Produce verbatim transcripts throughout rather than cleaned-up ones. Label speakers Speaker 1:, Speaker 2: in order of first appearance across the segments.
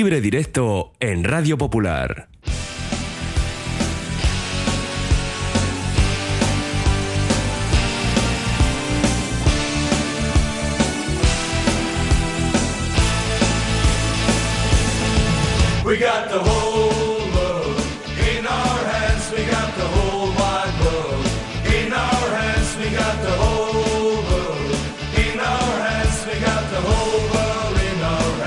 Speaker 1: Libre Directo en Radio Popular.
Speaker 2: We got the whole world in our hands. We got the whole wide world in our hands. We got the whole world in our hands. We got the whole world in our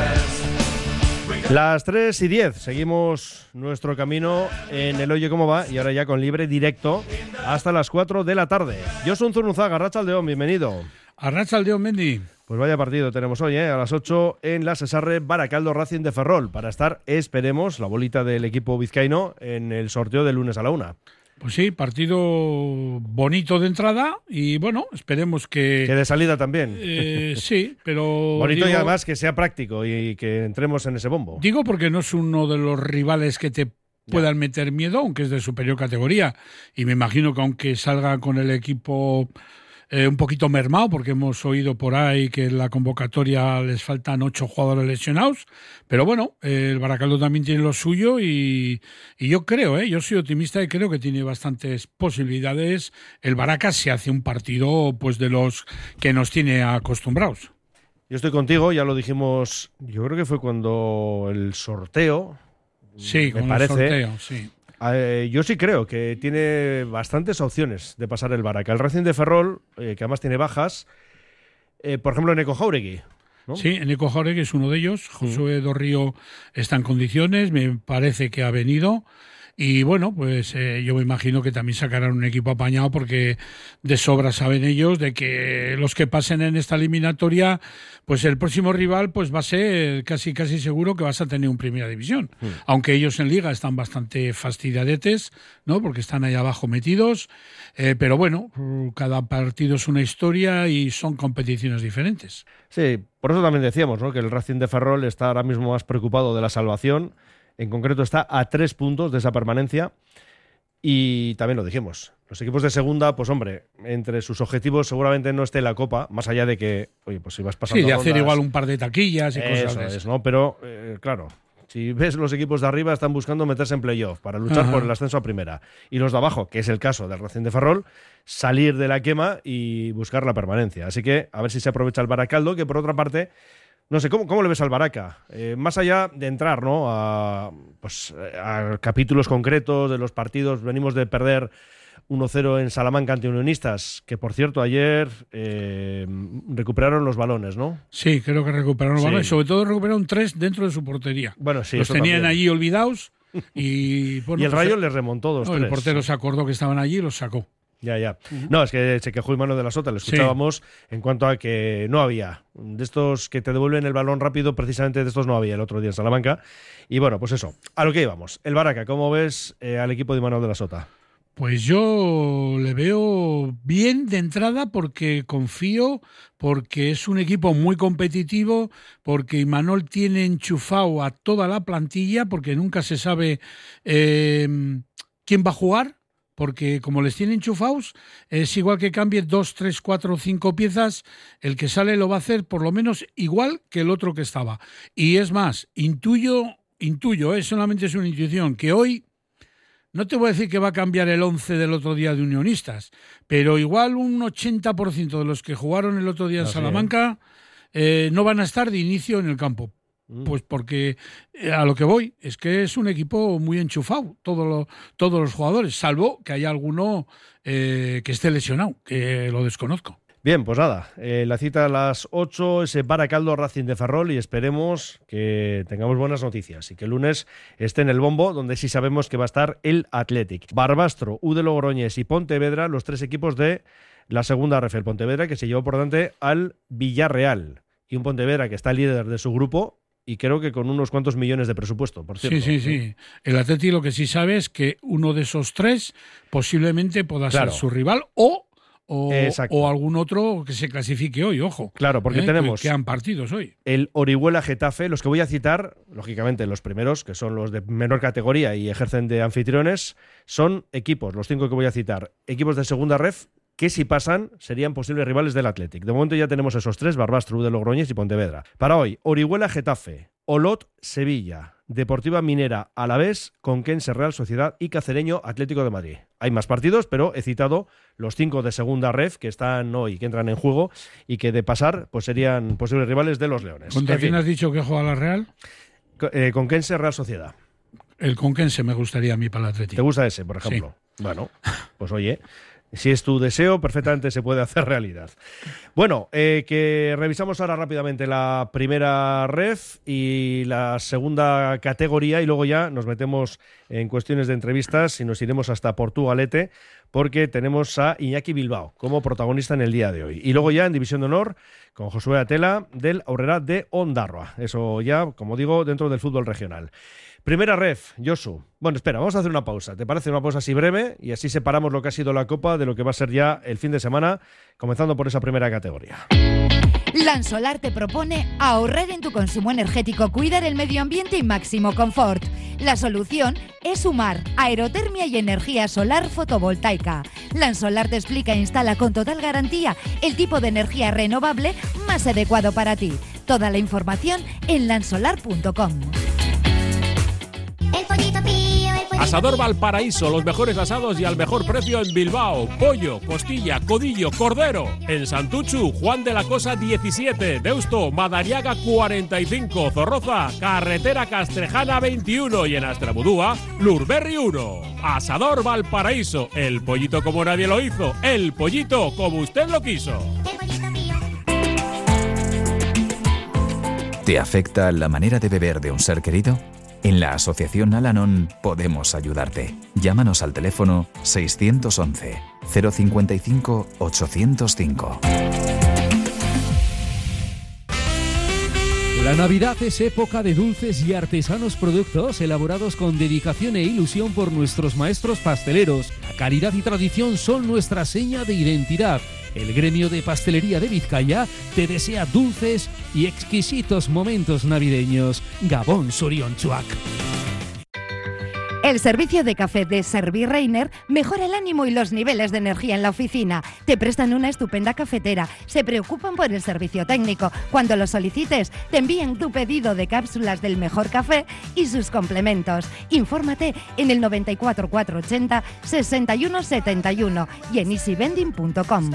Speaker 2: hands.
Speaker 3: Las tres y diez, seguimos nuestro camino en el Oye Cómo Va y ahora ya con Libre Directo hasta las cuatro de la tarde. Yo soy Zurnuzaga, Arratsaldeon, bienvenido.
Speaker 4: Arratsaldeon, Mendy.
Speaker 3: Pues vaya partido tenemos hoy, ¿eh? A las ocho en la Sesarre, Barakaldo Racing de Ferrol, para estar, esperemos, la bolita del equipo vizcaíno en el sorteo del lunes a la una.
Speaker 4: Pues sí, partido bonito de entrada y bueno, esperemos que...
Speaker 3: Que de salida también.
Speaker 4: Eh, sí, pero...
Speaker 3: Bonito
Speaker 4: digo,
Speaker 3: y además que sea práctico y que entremos en ese bombo.
Speaker 4: Digo porque no es uno de los rivales que te puedan ya. meter miedo, aunque es de superior categoría. Y me imagino que aunque salga con el equipo... Eh, un poquito mermado, porque hemos oído por ahí que en la convocatoria les faltan ocho jugadores lesionados, pero bueno, eh, el Barakaldo también tiene lo suyo y, y yo creo, eh, yo soy optimista y creo que tiene bastantes posibilidades. El Baracas se hace un partido pues de los que nos tiene acostumbrados.
Speaker 3: Yo estoy contigo, ya lo dijimos, yo creo que fue cuando el sorteo,
Speaker 4: sí,
Speaker 3: me
Speaker 4: con
Speaker 3: parece,
Speaker 4: el sorteo, sí.
Speaker 3: Eh, yo sí creo que tiene bastantes opciones de pasar el Baraca. El Racing de Ferrol, eh, que además tiene bajas, eh, por ejemplo, Neko Jauregui, ¿no?
Speaker 4: Sí, Neko Jauregui es uno de ellos. Josué Dorrío está en condiciones, me parece que ha venido. Y bueno, pues eh, yo me imagino que también sacarán un equipo apañado porque de sobra saben ellos de que los que pasen en esta eliminatoria, pues el próximo rival pues va a ser casi casi seguro que vas a tener un Primera División. Mm. Aunque ellos en Liga están bastante fastidiadetes, ¿no? Porque están ahí abajo metidos. Eh, pero bueno, cada partido es una historia y son competiciones diferentes.
Speaker 3: Sí, por eso también decíamos, ¿no? Que el Racing de Ferrol está ahora mismo más preocupado de la salvación. En concreto está a tres puntos de esa permanencia y también lo dijimos. Los equipos de segunda, pues hombre, entre sus objetivos seguramente no esté la Copa, más allá de que, oye, pues si vas pasando
Speaker 4: sí, de
Speaker 3: rondas,
Speaker 4: hacer igual un par de taquillas y
Speaker 3: eso
Speaker 4: cosas de
Speaker 3: es, ¿no? Pero, eh, claro, si ves los equipos de arriba están buscando meterse en playoff para luchar Ajá. por el ascenso a primera. Y los de abajo, que es el caso del Racing de Ferrol, salir de la quema y buscar la permanencia. Así que a ver si se aprovecha el Baracaldo, que por otra parte... No sé, ¿cómo, cómo le ves al Baraca? Eh, más allá de entrar, ¿no? a, pues, a capítulos concretos de los partidos, venimos de perder uno cero en Salamanca ante Unionistas, que por cierto ayer eh, recuperaron los balones, ¿no?
Speaker 4: Sí, creo que recuperaron los sí. balones, sobre todo recuperaron tres dentro de su portería.
Speaker 3: Bueno, sí,
Speaker 4: los tenían
Speaker 3: también.
Speaker 4: allí olvidados y... Bueno,
Speaker 3: y el Rayo
Speaker 4: pues,
Speaker 3: les remontó dos,
Speaker 4: no,
Speaker 3: tres.
Speaker 4: El portero se acordó que estaban allí y los sacó.
Speaker 3: Ya, ya. Uh-huh. No, es que se quejó Imanol de la Sota, lo escuchábamos sí. en cuanto a que no había. De estos que te devuelven el balón rápido, precisamente de estos no había el otro día en Salamanca. Y bueno, pues eso, a lo que íbamos. El Baraca, ¿cómo ves eh, al equipo de Imanol de la Sota?
Speaker 4: Pues yo le veo bien de entrada porque confío, porque es un equipo muy competitivo, porque Imanol tiene enchufado a toda la plantilla, porque nunca se sabe eh, quién va a jugar. Porque como les tienen enchufados, es igual que cambie dos, tres, cuatro, cinco piezas, el que sale lo va a hacer por lo menos igual que el otro que estaba. Y es más, intuyo, intuyo, ¿eh? solamente es una intuición, que hoy, no te voy a decir que va a cambiar el once del otro día de Unionistas, pero igual un ochenta por ciento de los que jugaron el otro día en Salamanca eh, no van a estar de inicio en el campo. Pues porque eh, a lo que voy es que es un equipo muy enchufado, todo lo, todos los jugadores, salvo que haya alguno eh, que esté lesionado, que lo desconozco.
Speaker 3: Bien, pues nada, eh, la cita a las ocho, ese Barakaldo Racing de Ferrol y esperemos que tengamos buenas noticias y que el lunes esté en el bombo, donde sí sabemos que va a estar el Athletic. Barbastro, U de Logroñés y Pontevedra, los tres equipos de la segunda R F. El Pontevedra que se llevó por delante al Villarreal y un Pontevedra que está líder de su grupo. Y creo que con unos cuantos millones de presupuesto, por cierto.
Speaker 4: Sí, sí, sí. El Atleti lo que sí sabe es que uno de esos tres posiblemente pueda claro. ser su rival o, o, o algún otro que se clasifique hoy, ojo.
Speaker 3: Claro, porque
Speaker 4: ¿eh?
Speaker 3: tenemos...
Speaker 4: Que quedan partidos hoy.
Speaker 3: El Orihuela Getafe, los que voy a citar, lógicamente los primeros, que son los de menor categoría y ejercen de anfitriones, son equipos, los cinco que voy a citar, equipos de segunda ref, que si pasan serían posibles rivales del Athletic. De momento ya tenemos esos tres, Barbastro, U de Logroñés y Pontevedra. Para hoy, Orihuela Getafe, Olot, Sevilla, Deportiva Minera, Alavés, Conquense, Real Sociedad y Cacereño, Atlético de Madrid. Hay más partidos, pero he citado los cinco de segunda ref que están hoy, que entran en juego y que de pasar pues serían posibles rivales de los Leones.
Speaker 4: ¿Contra
Speaker 3: en
Speaker 4: quién
Speaker 3: fin,
Speaker 4: has dicho que juega la Real?
Speaker 3: eh, Conquense, Real Sociedad.
Speaker 4: El Conquense me gustaría a mí para el Atlético.
Speaker 3: ¿Te gusta ese, por ejemplo? Sí. Bueno, pues oye, si es tu deseo, perfectamente se puede hacer realidad. Bueno, eh, que revisamos ahora rápidamente la primera ref y la segunda categoría y luego ya nos metemos en cuestiones de entrevistas y nos iremos hasta Portugalete porque tenemos a Iñaki Bilbao como protagonista en el día de hoy. Y luego ya en División de Honor con Josué Atela del Aurrera de Ondarroa. Eso ya, como digo, dentro del fútbol regional. Primera ref, Josu. Bueno, espera, vamos a hacer una pausa. ¿Te parece una pausa así breve? Y así separamos lo que ha sido la Copa de lo que va a ser ya el fin de semana, comenzando por esa primera categoría.
Speaker 5: Lansolar te propone ahorrar en tu consumo energético, cuidar el medio ambiente y máximo confort. La solución es sumar aerotermia y energía solar fotovoltaica. Lansolar te explica e instala con total garantía el tipo de energía renovable más adecuado para ti. Toda la información en lansolar punto com.
Speaker 6: El pollito pío, el pollito
Speaker 7: Asador
Speaker 6: pío.
Speaker 7: Valparaíso, los mejores asados y al mejor precio en Bilbao. Pollo, costilla, codillo, cordero. En Santuchu, Juan de la Cosa diecisiete. Deusto, Madariaga cuarenta y cinco. Zorroza, Carretera Castrejana veintiuno. Y en Astrabudúa, Lurberri uno. Asador Valparaíso, el pollito como nadie lo hizo. El pollito como usted lo quiso.
Speaker 6: El pollito pío.
Speaker 8: ¿Te afecta la manera de beber de un ser querido? En la Asociación Al-Anon podemos ayudarte. Llámanos al teléfono seiscientos once, cero cincuenta y cinco, ochocientos cinco.
Speaker 9: La Navidad es época de dulces y artesanos productos elaborados con dedicación e ilusión por nuestros maestros pasteleros. La calidad y tradición son nuestra seña de identidad. El gremio de pastelería de Vizcaya te desea dulces y exquisitos momentos navideños. Gabón Suriontxuak.
Speaker 5: El servicio de café de Servirreiner mejora el ánimo y los niveles de energía en la oficina. Te prestan una estupenda cafetera, se preocupan por el servicio técnico. Cuando lo solicites, te envían tu pedido de cápsulas del mejor café y sus complementos. Infórmate en el noventa y cuatro cuatrocientos ochenta, sesenta y uno setenta y uno y en easy vending punto com.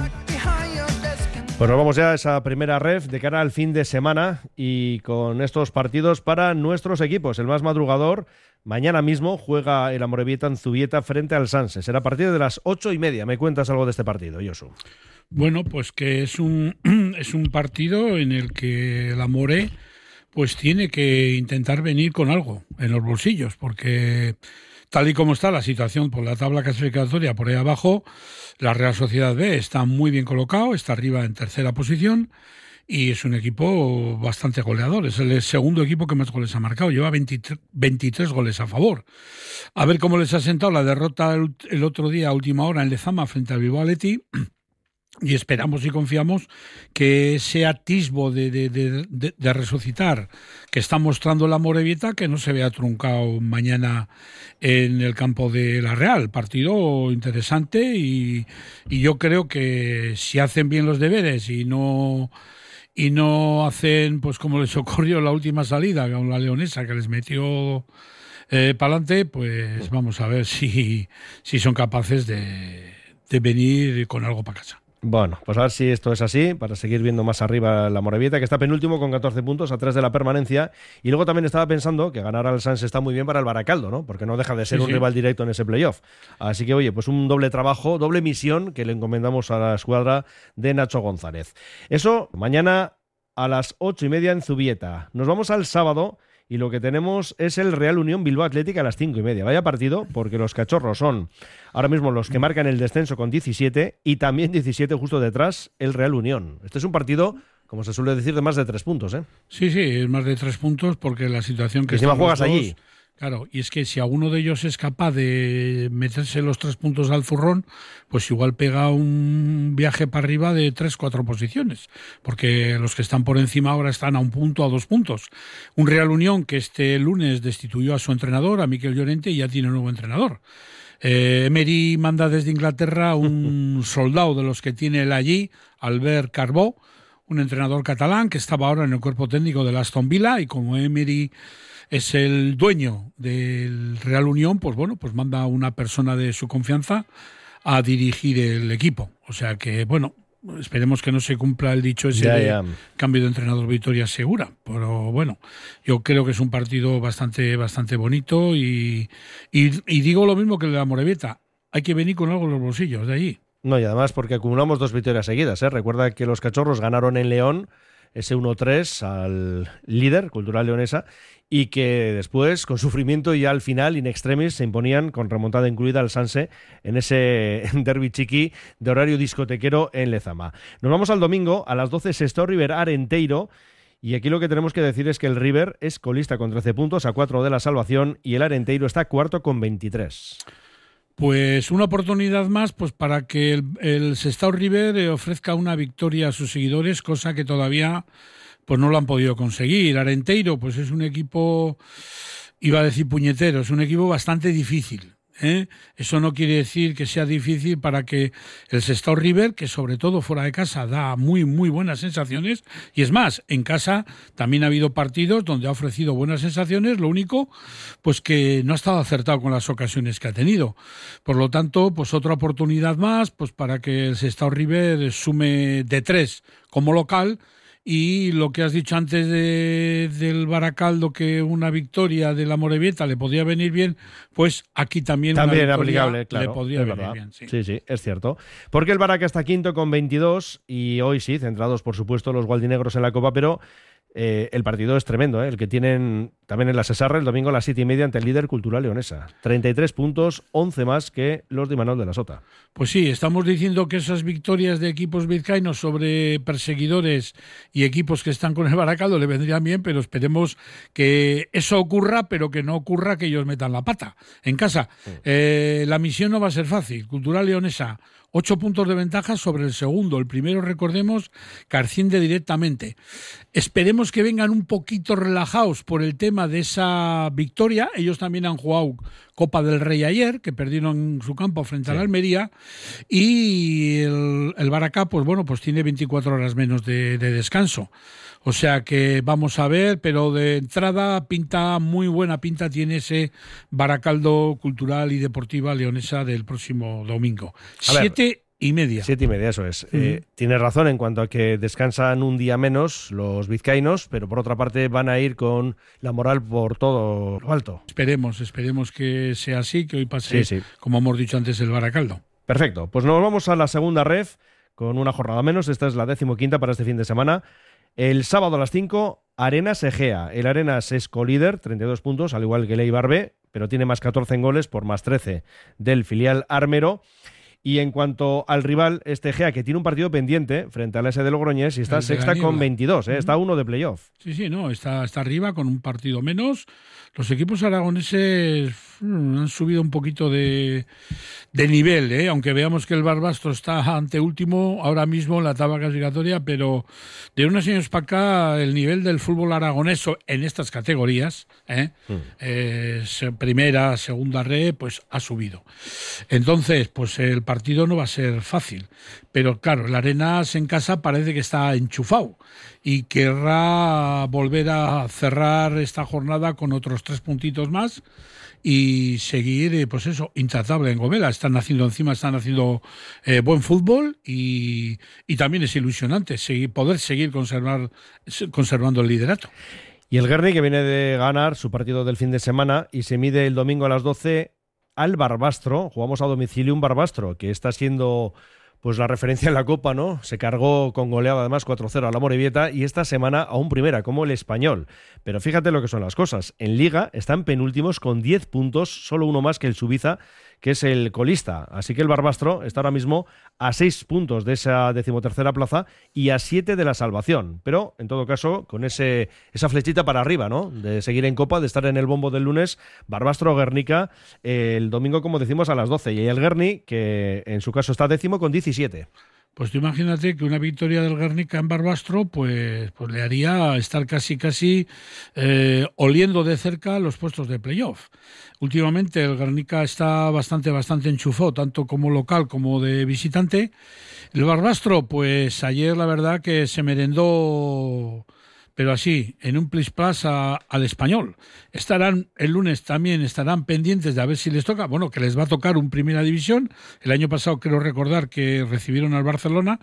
Speaker 3: Pues nos vamos ya a esa primera ref de cara al fin de semana y con estos partidos para nuestros equipos. El más madrugador, mañana mismo juega el Amorebieta en Zubieta frente al Sanse. Será a partir de las ocho y media. ¿Me cuentas algo de este partido, Josu?
Speaker 4: Bueno, pues que es un, es un partido en el que el Amore pues tiene que intentar venir con algo en los bolsillos, porque tal y como está la situación por la tabla clasificatoria por ahí abajo, la Real Sociedad B está muy bien colocado, está arriba en tercera posición y es un equipo bastante goleador. Es el segundo equipo que más goles ha marcado, lleva veintitrés, veintitrés goles a favor. A ver cómo les ha sentado la derrota el, el otro día a última hora en Lezama frente al Bilbao Athletic. Y esperamos y confiamos que ese atisbo de, de, de, de, de resucitar que está mostrando la Amorebieta, que no se vea truncado mañana en el campo de la Real. Partido interesante y, y yo creo que si hacen bien los deberes y no y no hacen pues como les ocurrió la última salida con la Leonesa, que les metió eh, para adelante, pues vamos a ver si, si son capaces de, de venir con algo para casa.
Speaker 3: Bueno, pues a ver si esto es así, para seguir viendo más arriba la Amorebieta, que está penúltimo con catorce puntos, a tres de la permanencia. Y luego también estaba pensando que ganar al Sanse está muy bien para el Baracaldo, ¿no? Porque no deja de ser sí, un sí. rival directo en ese playoff. Así que, oye, pues un doble trabajo, doble misión que le encomendamos a la escuadra de Nacho González. Eso, mañana a las ocho y media en Zubieta. Nos vamos al sábado y lo que tenemos es el Real Unión Bilbao Athletic a las cinco y media. Vaya partido, porque los cachorros son ahora mismo los que marcan el descenso con diecisiete y también diecisiete justo detrás el Real Unión. Este es un partido, como se suele decir, de más de tres puntos, ¿eh?
Speaker 4: Sí, sí, es más de tres puntos porque la situación que...
Speaker 3: Y encima juegas
Speaker 4: dos,
Speaker 3: allí.
Speaker 4: Claro, y es que si alguno de ellos es capaz de meterse los tres puntos al zurrón, pues igual pega un viaje para arriba de tres, cuatro posiciones, porque los que están por encima ahora están a un punto, a dos puntos. Un Real Unión que este lunes destituyó a su entrenador, a Miquel Llorente, y ya tiene un nuevo entrenador. Eh, Emery manda desde Inglaterra un soldado de los que tiene él allí, Albert Carbó, un entrenador catalán que estaba ahora en el cuerpo técnico del Aston Villa, y como Emery es el dueño del Real Unión, pues bueno, pues manda a una persona de su confianza a dirigir el equipo. O sea que, bueno, esperemos que no se cumpla el dicho ese
Speaker 3: Ya,
Speaker 4: de
Speaker 3: ya.
Speaker 4: cambio de entrenador victoria segura. Pero bueno, yo creo que es un partido bastante, bastante bonito y, y, y digo lo mismo que el de la Morevieta. Hay que venir con algo en los bolsillos de allí.
Speaker 3: No, y además porque acumulamos dos victorias seguidas, ¿eh? Recuerda que los cachorros ganaron en León ese uno tres al líder, Cultural Leonesa, y que después, con sufrimiento y al final, in extremis, se imponían con remontada incluida al Sanse en ese derbi chiqui de horario discotequero en Lezama. Nos vamos al domingo, a las doce, Sestao River Arenteiro, y aquí lo que tenemos que decir es que el River es colista con trece puntos, a cuatro de la salvación, y el Arenteiro está cuarto con veintitrés.
Speaker 4: Pues una oportunidad más, pues para que el, el Sestao River eh, ofrezca una victoria a sus seguidores, cosa que todavía pues no lo han podido conseguir. Arenteiro, pues es un equipo, iba a decir puñetero, es un equipo bastante difícil, ¿eh? Eso no quiere decir que sea difícil para que el Sestao River, que sobre todo fuera de casa da muy muy buenas sensaciones, y es más, en casa también ha habido partidos donde ha ofrecido buenas sensaciones, lo único pues que no ha estado acertado con las ocasiones que ha tenido. Por lo tanto, pues otra oportunidad más pues para que el Sestao River sume de tres como local. Y lo que has dicho antes de, del Baracaldo, que una victoria de la Morevieta le podría venir bien, pues aquí también,
Speaker 3: También
Speaker 4: una
Speaker 3: aplicable, claro.
Speaker 4: le podría
Speaker 3: es
Speaker 4: venir
Speaker 3: verdad.
Speaker 4: bien. Sí.
Speaker 3: sí, sí, es cierto. Porque el Baraca está quinto con veintidós y hoy sí, centrados por supuesto los gualdinegros en la Copa, pero eh, el partido es tremendo, ¿eh? El que tienen también en la Sesarra el domingo a las siete y media ante el líder Cultural Leonesa. treinta y tres puntos, once más que los de Imanol de la Sota.
Speaker 4: Pues sí, estamos diciendo que esas victorias de equipos vizcaínos sobre perseguidores y equipos que están con el Baracaldo le vendrían bien, pero esperemos que eso ocurra, pero que no ocurra que ellos metan la pata en casa. Sí. Eh, la misión no va a ser fácil. Cultural Leonesa, ocho puntos de ventaja sobre el segundo. El primero, recordemos, que asciende directamente. Esperemos que vengan un poquito relajados por el tema de esa victoria. Ellos también han jugado Copa del Rey ayer, que perdieron en su campo frente sí. a la Almería, y el, el Baracá, pues bueno, pues tiene veinticuatro horas menos de, de descanso. O sea que vamos a ver, pero de entrada pinta, muy buena pinta tiene ese Baracaldo Cultural y Deportiva Leonesa del próximo domingo. A Siete ver, y media.
Speaker 3: Siete y media, eso es. Uh-huh. Eh, tienes razón en cuanto a que descansan un día menos los vizcaínos, pero por otra parte van a ir con la moral por todo lo alto.
Speaker 4: Esperemos, esperemos que sea así, que hoy pase,
Speaker 3: sí, sí.
Speaker 4: como hemos dicho antes, el Baracaldo.
Speaker 3: Perfecto, pues nos vamos a la segunda ref con una jornada menos. Esta es la decimoquinta para este fin de semana. El sábado a las cinco, Arenas Egea. El Arenas es colíder, treinta y dos puntos, al igual que el Eibar B, pero tiene más catorce en goles por más trece del filial armero. Y en cuanto al rival, este Egea, que tiene un partido pendiente frente al S de Logroñés y está sexta con veintidós, ¿eh? Uh-huh. Está uno de playoff.
Speaker 4: Sí, sí, no, está, está arriba con un partido menos. Los equipos aragoneses mmm, han subido un poquito de, de nivel, ¿eh? Aunque veamos que el Barbastro está anteúltimo ahora mismo en la tabla clasificatoria, pero de unos años para acá el nivel del fútbol aragonés en estas categorías, ¿eh? Uh-huh. eh, primera, segunda red, pues ha subido. Entonces, pues el partido no va a ser fácil, pero claro, el Arenas en casa parece que está enchufado y querrá volver a cerrar esta jornada con otros tres puntitos más y seguir, pues eso, intratable en Gomela. Están haciendo encima, están haciendo eh, buen fútbol y, y también es ilusionante seguir, poder seguir conservar, conservando el liderato.
Speaker 3: Y el Guerni, que viene de ganar su partido del fin de semana y se mide el domingo a las doce al Barbastro. Jugamos a domicilio un Barbastro que está siendo pues la referencia en la Copa, ¿no? Se cargó con goleada además cuatro cero a la Morevieta y esta semana aún primera, como el Español. Pero fíjate lo que son las cosas. En Liga están penúltimos con diez puntos, solo uno más que el Subiza, que es el colista. Así que el Barbastro está ahora mismo a seis puntos de esa decimotercera plaza y a siete de la salvación. Pero, en todo caso, con ese esa flechita para arriba, ¿no? De seguir en Copa, de estar en el bombo del lunes, Barbastro-Guernica, eh, el domingo, como decimos, a las doce. Y el Guerni, que en su caso está décimo con diecisiete.
Speaker 4: Pues tú imagínate que una victoria del Guernica en Barbastro pues, pues le haría estar casi casi eh, oliendo de cerca los puestos de playoff. Últimamente el Guernica está bastante bastante enchufado, tanto como local como de visitante. El Barbastro, pues ayer la verdad que se merendó, pero así, en un plis plas a, al Español. Estarán, el lunes también estarán pendientes de a ver si les toca, bueno, que les va a tocar un Primera División. El año pasado creo recordar que recibieron al Barcelona,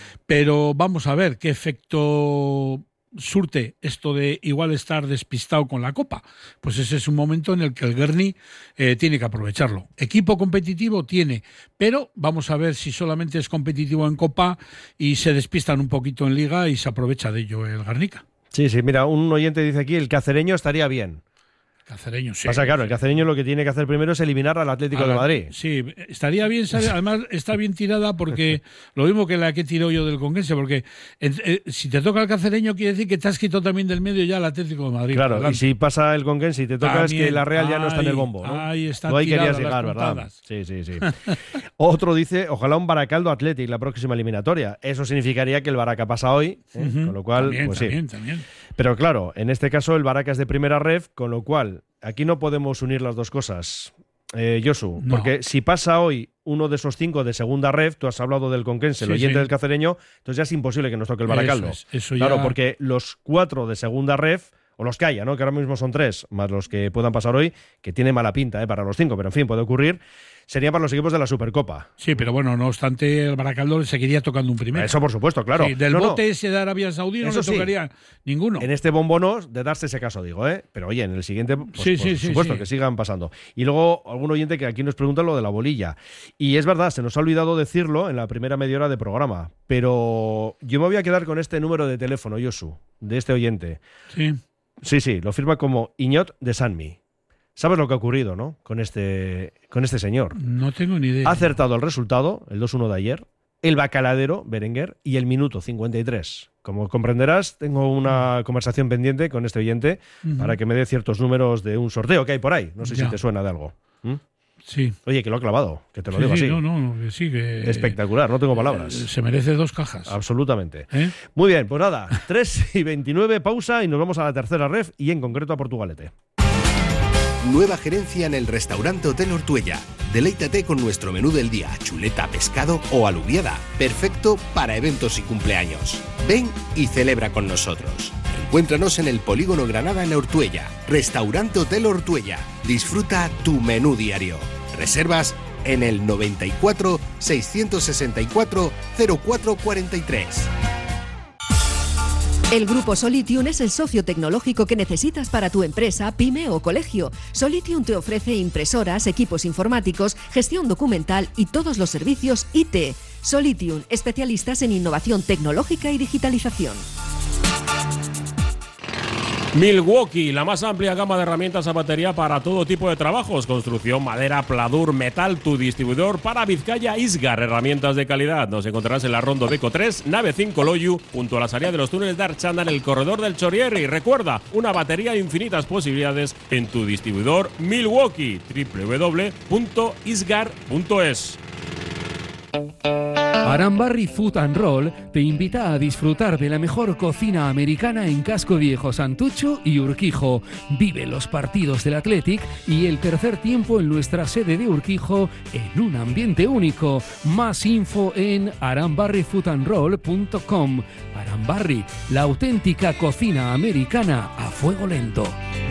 Speaker 4: pero vamos a ver qué efecto surte esto de igual estar despistado con la Copa. Pues ese es un momento en el que el Guerni eh, tiene que aprovecharlo. Equipo competitivo tiene, pero vamos a ver si solamente es competitivo en Copa y se despistan un poquito en Liga y se aprovecha de ello el Guernica.
Speaker 3: Sí, sí, mira, un oyente dice aquí, el cacereño estaría bien.
Speaker 4: Cacereño, sí.
Speaker 3: Pasa claro, el cacereño lo que tiene que hacer primero es eliminar al Atlético
Speaker 4: Ahora,
Speaker 3: de Madrid.
Speaker 4: Sí, estaría bien, además está bien tirada porque lo mismo que la que tiró yo del Conquense, porque eh, eh, si te toca el cacereño quiere decir que te has quitado también del medio ya el Atlético de Madrid.
Speaker 3: Claro,
Speaker 4: adelante.
Speaker 3: y si pasa el Conquense y te toca
Speaker 4: También,
Speaker 3: es que la Real ya no está en el
Speaker 4: ahí,
Speaker 3: bombo, ¿no?
Speaker 4: ahí está
Speaker 3: Tú ahí
Speaker 4: tirada
Speaker 3: querías
Speaker 4: las
Speaker 3: llegar, ¿verdad?
Speaker 4: puntadas.
Speaker 3: Sí, sí, sí. Otro dice, ojalá un Baracaldo Athletic la próxima eliminatoria. Eso significaría que el Baraca pasa hoy, ¿eh?
Speaker 4: Ujú,
Speaker 3: Con lo cual,
Speaker 4: también,
Speaker 3: pues
Speaker 4: también,
Speaker 3: sí.
Speaker 4: también.
Speaker 3: Pero claro, en este caso el Baraca es de primera ref, con lo cual aquí no podemos unir las dos cosas, eh, Josu,
Speaker 4: No.
Speaker 3: porque si pasa hoy uno de esos cinco de segunda ref, tú has hablado del Conquense, el
Speaker 4: Sí,
Speaker 3: oyente
Speaker 4: sí.
Speaker 3: del cacereño, entonces ya es imposible que nos toque el Baracaldo.
Speaker 4: Eso es, eso
Speaker 3: Claro,
Speaker 4: ya-
Speaker 3: porque los cuatro de segunda ref, o los que haya, ¿no? Que ahora mismo son tres, más los que puedan pasar hoy, que tiene mala pinta, ¿eh? Para los cinco, pero en fin, puede ocurrir, serían para los equipos de la Supercopa.
Speaker 4: Sí, pero bueno, no obstante, el Baracaldo le seguiría tocando un primero.
Speaker 3: Eso por supuesto, claro.
Speaker 4: Sí, del
Speaker 3: No, no.
Speaker 4: bote ese de Arabia Saudí no
Speaker 3: Eso
Speaker 4: le
Speaker 3: sí.
Speaker 4: tocaría ninguno.
Speaker 3: En este bombono, de darse ese caso, digo, ¿eh? Pero oye, en el siguiente, pues,
Speaker 4: Sí,
Speaker 3: por
Speaker 4: sí, sí,
Speaker 3: supuesto,
Speaker 4: sí.
Speaker 3: que sigan pasando. Y luego, algún oyente que aquí nos pregunta lo de la bolilla. Y es verdad, se nos ha olvidado decirlo en la primera media hora de programa, pero yo me voy a quedar con este número de teléfono, Josu, de este oyente.
Speaker 4: Sí.
Speaker 3: Sí, sí, lo firma como Iñot de Sanmi. ¿Sabes lo que ha ocurrido, no? Con este, con este señor.
Speaker 4: No tengo ni idea.
Speaker 3: Ha acertado el resultado, el dos uno de ayer, el bacaladero, Berenguer, y el minuto cincuenta y tres. Como comprenderás, tengo una conversación pendiente con este oyente
Speaker 4: Ujú.
Speaker 3: para que me dé ciertos números de un sorteo que hay por ahí. No sé
Speaker 4: Ya.
Speaker 3: si te suena de algo. ¿Mm?
Speaker 4: Sí.
Speaker 3: Oye, que lo ha clavado, que te lo
Speaker 4: Sí,
Speaker 3: digo
Speaker 4: sí,
Speaker 3: así.
Speaker 4: no, no, no, que sí, que...
Speaker 3: Espectacular, no tengo palabras.
Speaker 4: eh, Se merece dos cajas.
Speaker 3: Absolutamente.
Speaker 4: ¿Eh?
Speaker 3: Muy bien, pues nada, tres y veintinueve, pausa y nos vamos a la tercera ref y en concreto a Portugalete.
Speaker 10: Nueva gerencia en el restaurante Hotel Ortuella. Deleítate con nuestro menú del día, chuleta, pescado o alubiada. Perfecto para eventos y cumpleaños. Ven y celebra con nosotros. Encuéntranos en el Polígono Granada en Ortuella. Restaurante Hotel Ortuella. Disfruta tu menú diario. Reservas en el noventa y cuatro, seiscientos sesenta y cuatro, cero cuatro cuarenta y tres.
Speaker 11: El Grupo Solitium es el socio tecnológico que necesitas para tu empresa, pyme o colegio. Solitium te ofrece impresoras, equipos informáticos, gestión documental y todos los servicios I T. Solitium, especialistas en innovación tecnológica y digitalización.
Speaker 7: Milwaukee, la más amplia gama de herramientas a batería para todo tipo de trabajos, construcción, madera, pladur, metal, tu distribuidor para Vizcaya Isgar, herramientas de calidad. Nos encontrarás en la Rondo Beco tres, nave cinco Loyu, junto a la salida de los túneles de Archanda en el corredor del Chorierri. Recuerda, una batería de infinitas posibilidades en tu distribuidor Milwaukee, doble u doble u doble u punto isgar punto es.
Speaker 9: Arambarri Food and Roll te invita a disfrutar de la mejor cocina americana en Casco Viejo, Santucho y Urquijo. Vive los partidos del Athletic y el tercer tiempo en nuestra sede de Urquijo en un ambiente único. Más info en arambarri food and roll punto com. Arambarri, la auténtica cocina americana a fuego lento.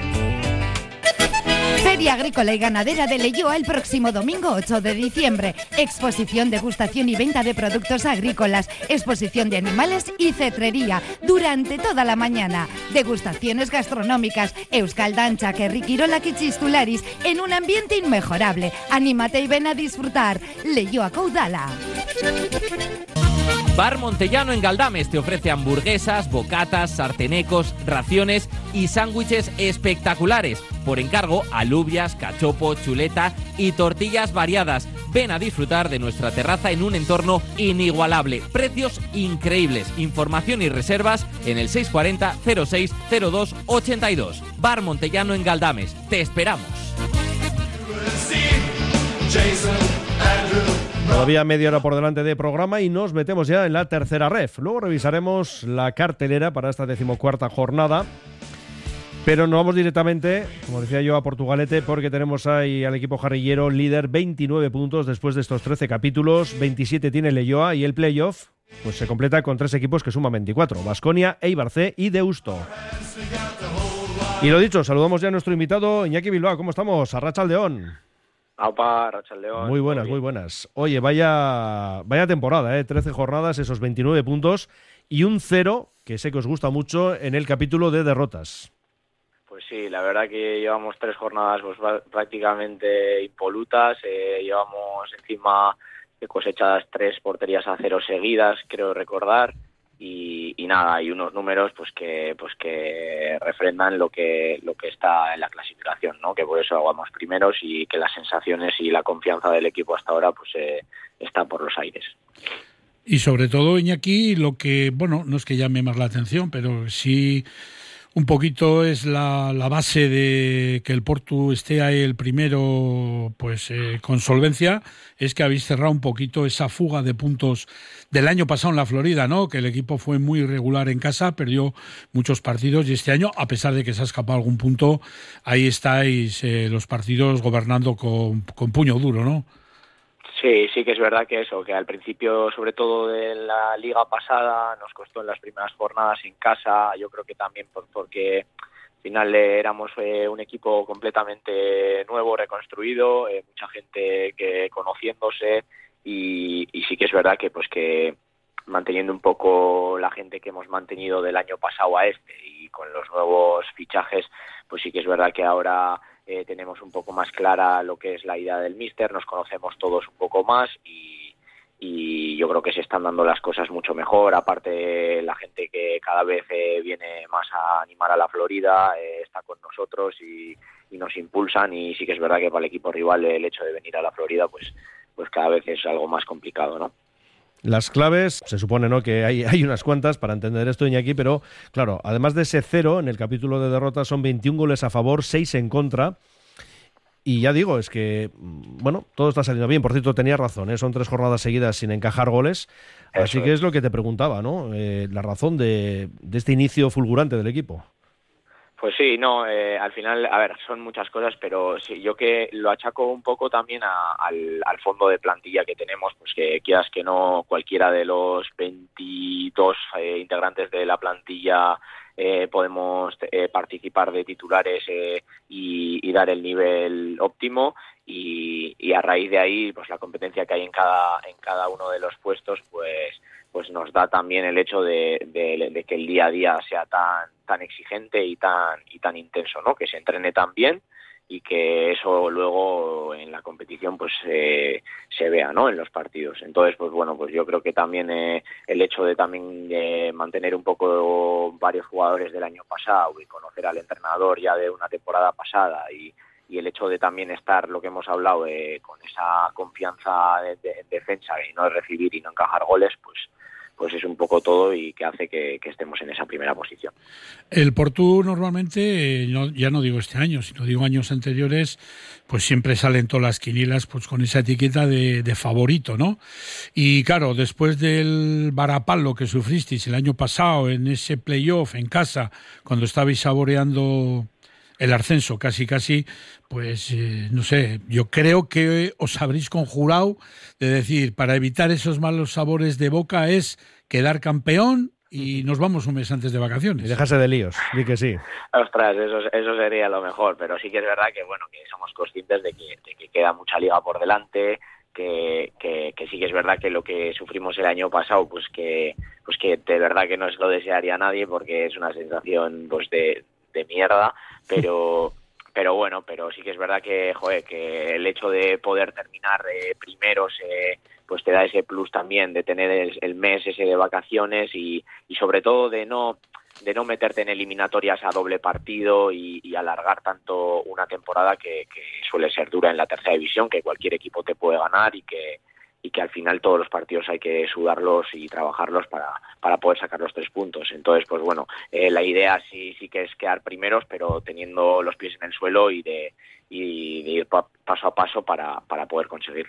Speaker 5: Feria Agrícola y Ganadera de Leioa el próximo domingo ocho de diciembre. Exposición, degustación y venta de productos agrícolas, exposición de animales y cetrería durante toda la mañana. Degustaciones gastronómicas, Euskal Dantza, Kerrikirola Kichistularis en un ambiente inmejorable. Anímate y ven a disfrutar. Leioa Caudala.
Speaker 12: Bar Montellano en Galdames te ofrece hamburguesas, bocatas, sartenecos, raciones y sándwiches espectaculares. Por encargo, alubias, cachopo, chuleta y tortillas variadas. Ven a disfrutar de nuestra terraza en un entorno inigualable. Precios increíbles. Información y reservas en el seis cuatro cero, cero seis, cero dos, ochenta y dos. Bar Montellano en Galdames. Te esperamos.
Speaker 2: Jason, Andrew,
Speaker 3: Todavía media hora por delante de programa y nos metemos ya en la tercera ref. Luego revisaremos la cartelera para esta decimocuarta jornada. Pero nos vamos directamente, como decía yo, a Portugalete, porque tenemos ahí al equipo jarrillero líder, veintinueve puntos después de estos trece capítulos, veintisiete tiene Leioa y el playoff pues se completa con tres equipos que suman veinticuatro, Baskonia, Eibar C y Deusto. Y lo dicho, saludamos ya a nuestro invitado Iñaki Bilbao. ¿Cómo estamos? Arratsaldeon.
Speaker 13: Aupa, Arratsaldeon.
Speaker 3: Muy buenas, muy buenas. Oye, vaya, vaya temporada, ¿eh? trece jornadas, esos veintinueve puntos y un cero, que sé que os gusta mucho, en el capítulo de derrotas.
Speaker 13: Pues sí, la verdad que llevamos tres jornadas pues, prácticamente impolutas, eh, llevamos encima cosechadas tres porterías a cero seguidas, creo recordar, y, y nada, hay unos números pues que pues que refrendan lo que lo que está en la clasificación, ¿no? Que por eso vamos primeros y que las sensaciones y la confianza del equipo hasta ahora pues eh, está por los aires.
Speaker 4: Y sobre todo, Iñaki, lo que, bueno, no es que llame más la atención, pero sí un poquito es la, la base de que el Portu esté ahí el primero pues eh, con solvencia, es que habéis cerrado un poquito esa fuga de puntos del año pasado en la Florida, ¿no? Que el equipo fue muy irregular en casa, perdió muchos partidos y este año, a pesar de que se ha escapado algún punto, ahí estáis eh, los partidos gobernando con, con puño duro, ¿no?
Speaker 13: Sí, sí que es verdad que eso, que al principio, sobre todo de la liga pasada, nos costó en las primeras jornadas en casa, yo creo que también por, porque al final eh, éramos eh, un equipo completamente nuevo, reconstruido, eh, mucha gente que conociéndose y, y sí que es verdad que pues que manteniendo un poco la gente que hemos mantenido del año pasado a este y con los nuevos fichajes, pues sí que es verdad que ahora Eh, tenemos un poco más clara lo que es la idea del míster, nos conocemos todos un poco más y, y yo creo que se están dando las cosas mucho mejor, aparte la gente que cada vez eh, viene más a animar a la Florida, eh, está con nosotros y, y nos impulsan y sí que es verdad que para el equipo rival el hecho de venir a la Florida pues, pues cada vez es algo más complicado, ¿no?
Speaker 3: Las claves, se supone, ¿no?, que hay, hay unas cuantas para entender esto, Iñaki, pero claro, además de ese cero en el capítulo de derrotas son veintiún goles a favor, seis en contra. Y ya digo, es que, bueno, todo está saliendo bien. Por cierto, tenías razón, ¿eh? Son tres jornadas seguidas sin encajar goles. Eso Así que es. es lo que te preguntaba, ¿no? Eh, la razón de, de este inicio fulgurante del equipo.
Speaker 13: Pues sí, no, eh, al final, a ver, son muchas cosas, pero sí, yo que lo achaco un poco también a, al, al fondo de plantilla que tenemos, pues que quieras que no, cualquiera de los veintidós eh, integrantes de la plantilla eh, podemos eh, participar de titulares eh, y, y dar el nivel óptimo y, y a raíz de ahí, pues la competencia que hay en cada, en cada uno de los puestos, pues pues nos da también el hecho de, de, de que el día a día sea tan tan exigente y tan y tan intenso, ¿no? Que se entrene tan bien y que eso luego en la competición pues eh, se vea, ¿no?, en los partidos. Entonces, pues bueno, pues yo creo que también eh, el hecho de también eh, mantener un poco varios jugadores del año pasado y conocer al entrenador ya de una temporada pasada y y el hecho de también estar, lo que hemos hablado, eh, con esa confianza de, de, en defensa y no recibir y no encajar goles, pues pues es un poco todo y que hace que, que estemos en esa primera posición.
Speaker 4: El Portu normalmente, no, ya no digo este año, sino digo años anteriores, pues siempre salen todas las quinielas pues con esa etiqueta de, de favorito, ¿no? Y claro, después del varapalo que sufristeis el año pasado en ese playoff en casa, cuando estabais saboreando el ascenso casi casi, pues eh, no sé, yo creo que os habréis conjurado de decir, para evitar esos malos sabores de boca es quedar campeón y nos vamos un mes antes de vacaciones.
Speaker 3: Y dejarse de líos, di que sí.
Speaker 13: Ostras, eso, eso sería lo mejor, pero sí que es verdad que bueno, que somos conscientes de que, de que queda mucha liga por delante, que, que, que sí que es verdad que lo que sufrimos el año pasado, pues que, pues que de verdad que no se lo desearía a nadie porque es una sensación pues de de mierda, pero pero bueno, pero sí que es verdad que, joder, que el hecho de poder terminar eh, primeros eh, pues te da ese plus también de tener el, el mes ese de vacaciones y, y sobre todo de no de no meterte en eliminatorias a doble partido y, y alargar tanto una temporada que, que suele ser dura en la tercera división, que cualquier equipo te puede ganar y que y que al final todos los partidos hay que sudarlos y trabajarlos para, para poder sacar los tres puntos. Entonces, pues bueno, eh, la idea sí sí que es quedar primeros, pero teniendo los pies en el suelo y de, y de ir pa- paso a paso para, para poder conseguirlo.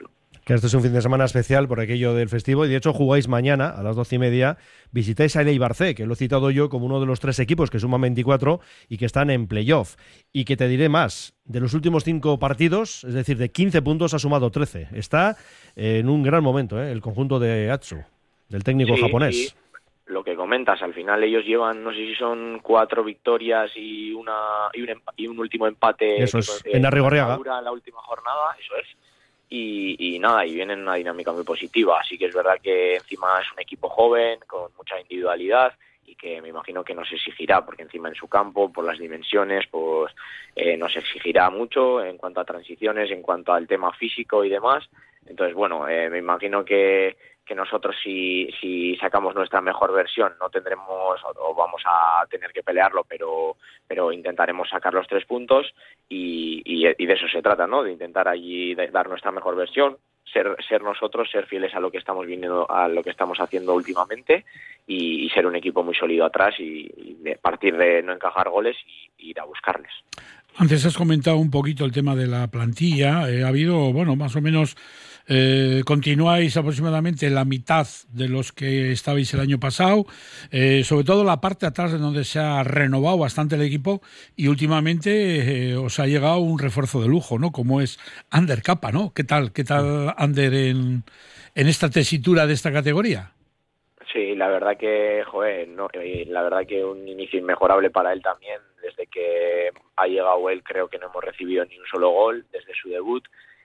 Speaker 3: Que este es un fin de semana especial por aquello del festivo y de hecho jugáis mañana a las doce y media, visitáis a Eibar C, que lo he citado yo como uno de los tres equipos que suman veinticuatro y que están en playoff. Y que te diré más, de los últimos cinco partidos, es decir, de quince puntos ha sumado trece. Está en un gran momento, ¿eh? El conjunto de Atsu, del técnico
Speaker 13: Sí,
Speaker 3: japonés.
Speaker 13: sí. Lo que comentas, al final ellos llevan, no sé si son cuatro victorias y una y un, empa- y un último empate.
Speaker 3: Eso es,
Speaker 13: que-
Speaker 3: en Arrigorriaga.
Speaker 13: dura la última jornada, eso es. Y, y nada, y vienen en una dinámica muy positiva. Así que es verdad que encima es un equipo joven, con mucha individualidad y que me imagino que nos exigirá, porque encima en su campo, por las dimensiones, pues eh, nos exigirá mucho en cuanto a transiciones, en cuanto al tema físico y demás. Entonces, bueno, eh, me imagino que que nosotros si, si sacamos nuestra mejor versión no tendremos o, o vamos a tener que pelearlo, pero pero intentaremos sacar los tres puntos y, y, y de eso se trata, ¿no? De intentar allí de dar nuestra mejor versión, ser ser nosotros, ser fieles a lo que estamos viniendo, a lo que estamos haciendo últimamente y, y ser un equipo muy sólido atrás y, y de partir de no encajar goles y, y ir a buscarles.
Speaker 4: Antes has comentado un poquito el tema de la plantilla. Eh, ha habido, bueno, más o menos, eh, continuáis aproximadamente la mitad de los que estabais el año pasado, eh, sobre todo la parte de atrás, en donde se ha renovado bastante el equipo y últimamente eh, os ha llegado un refuerzo de lujo, ¿no? Como es Ander Capa, ¿no? ¿Qué tal, qué tal Ander en, en esta tesitura de esta categoría?
Speaker 13: Sí, la verdad que, joder, no, eh, la verdad que un inicio inmejorable para él también. Desde que ha llegado él creo que no hemos recibido ni un solo gol desde su debut.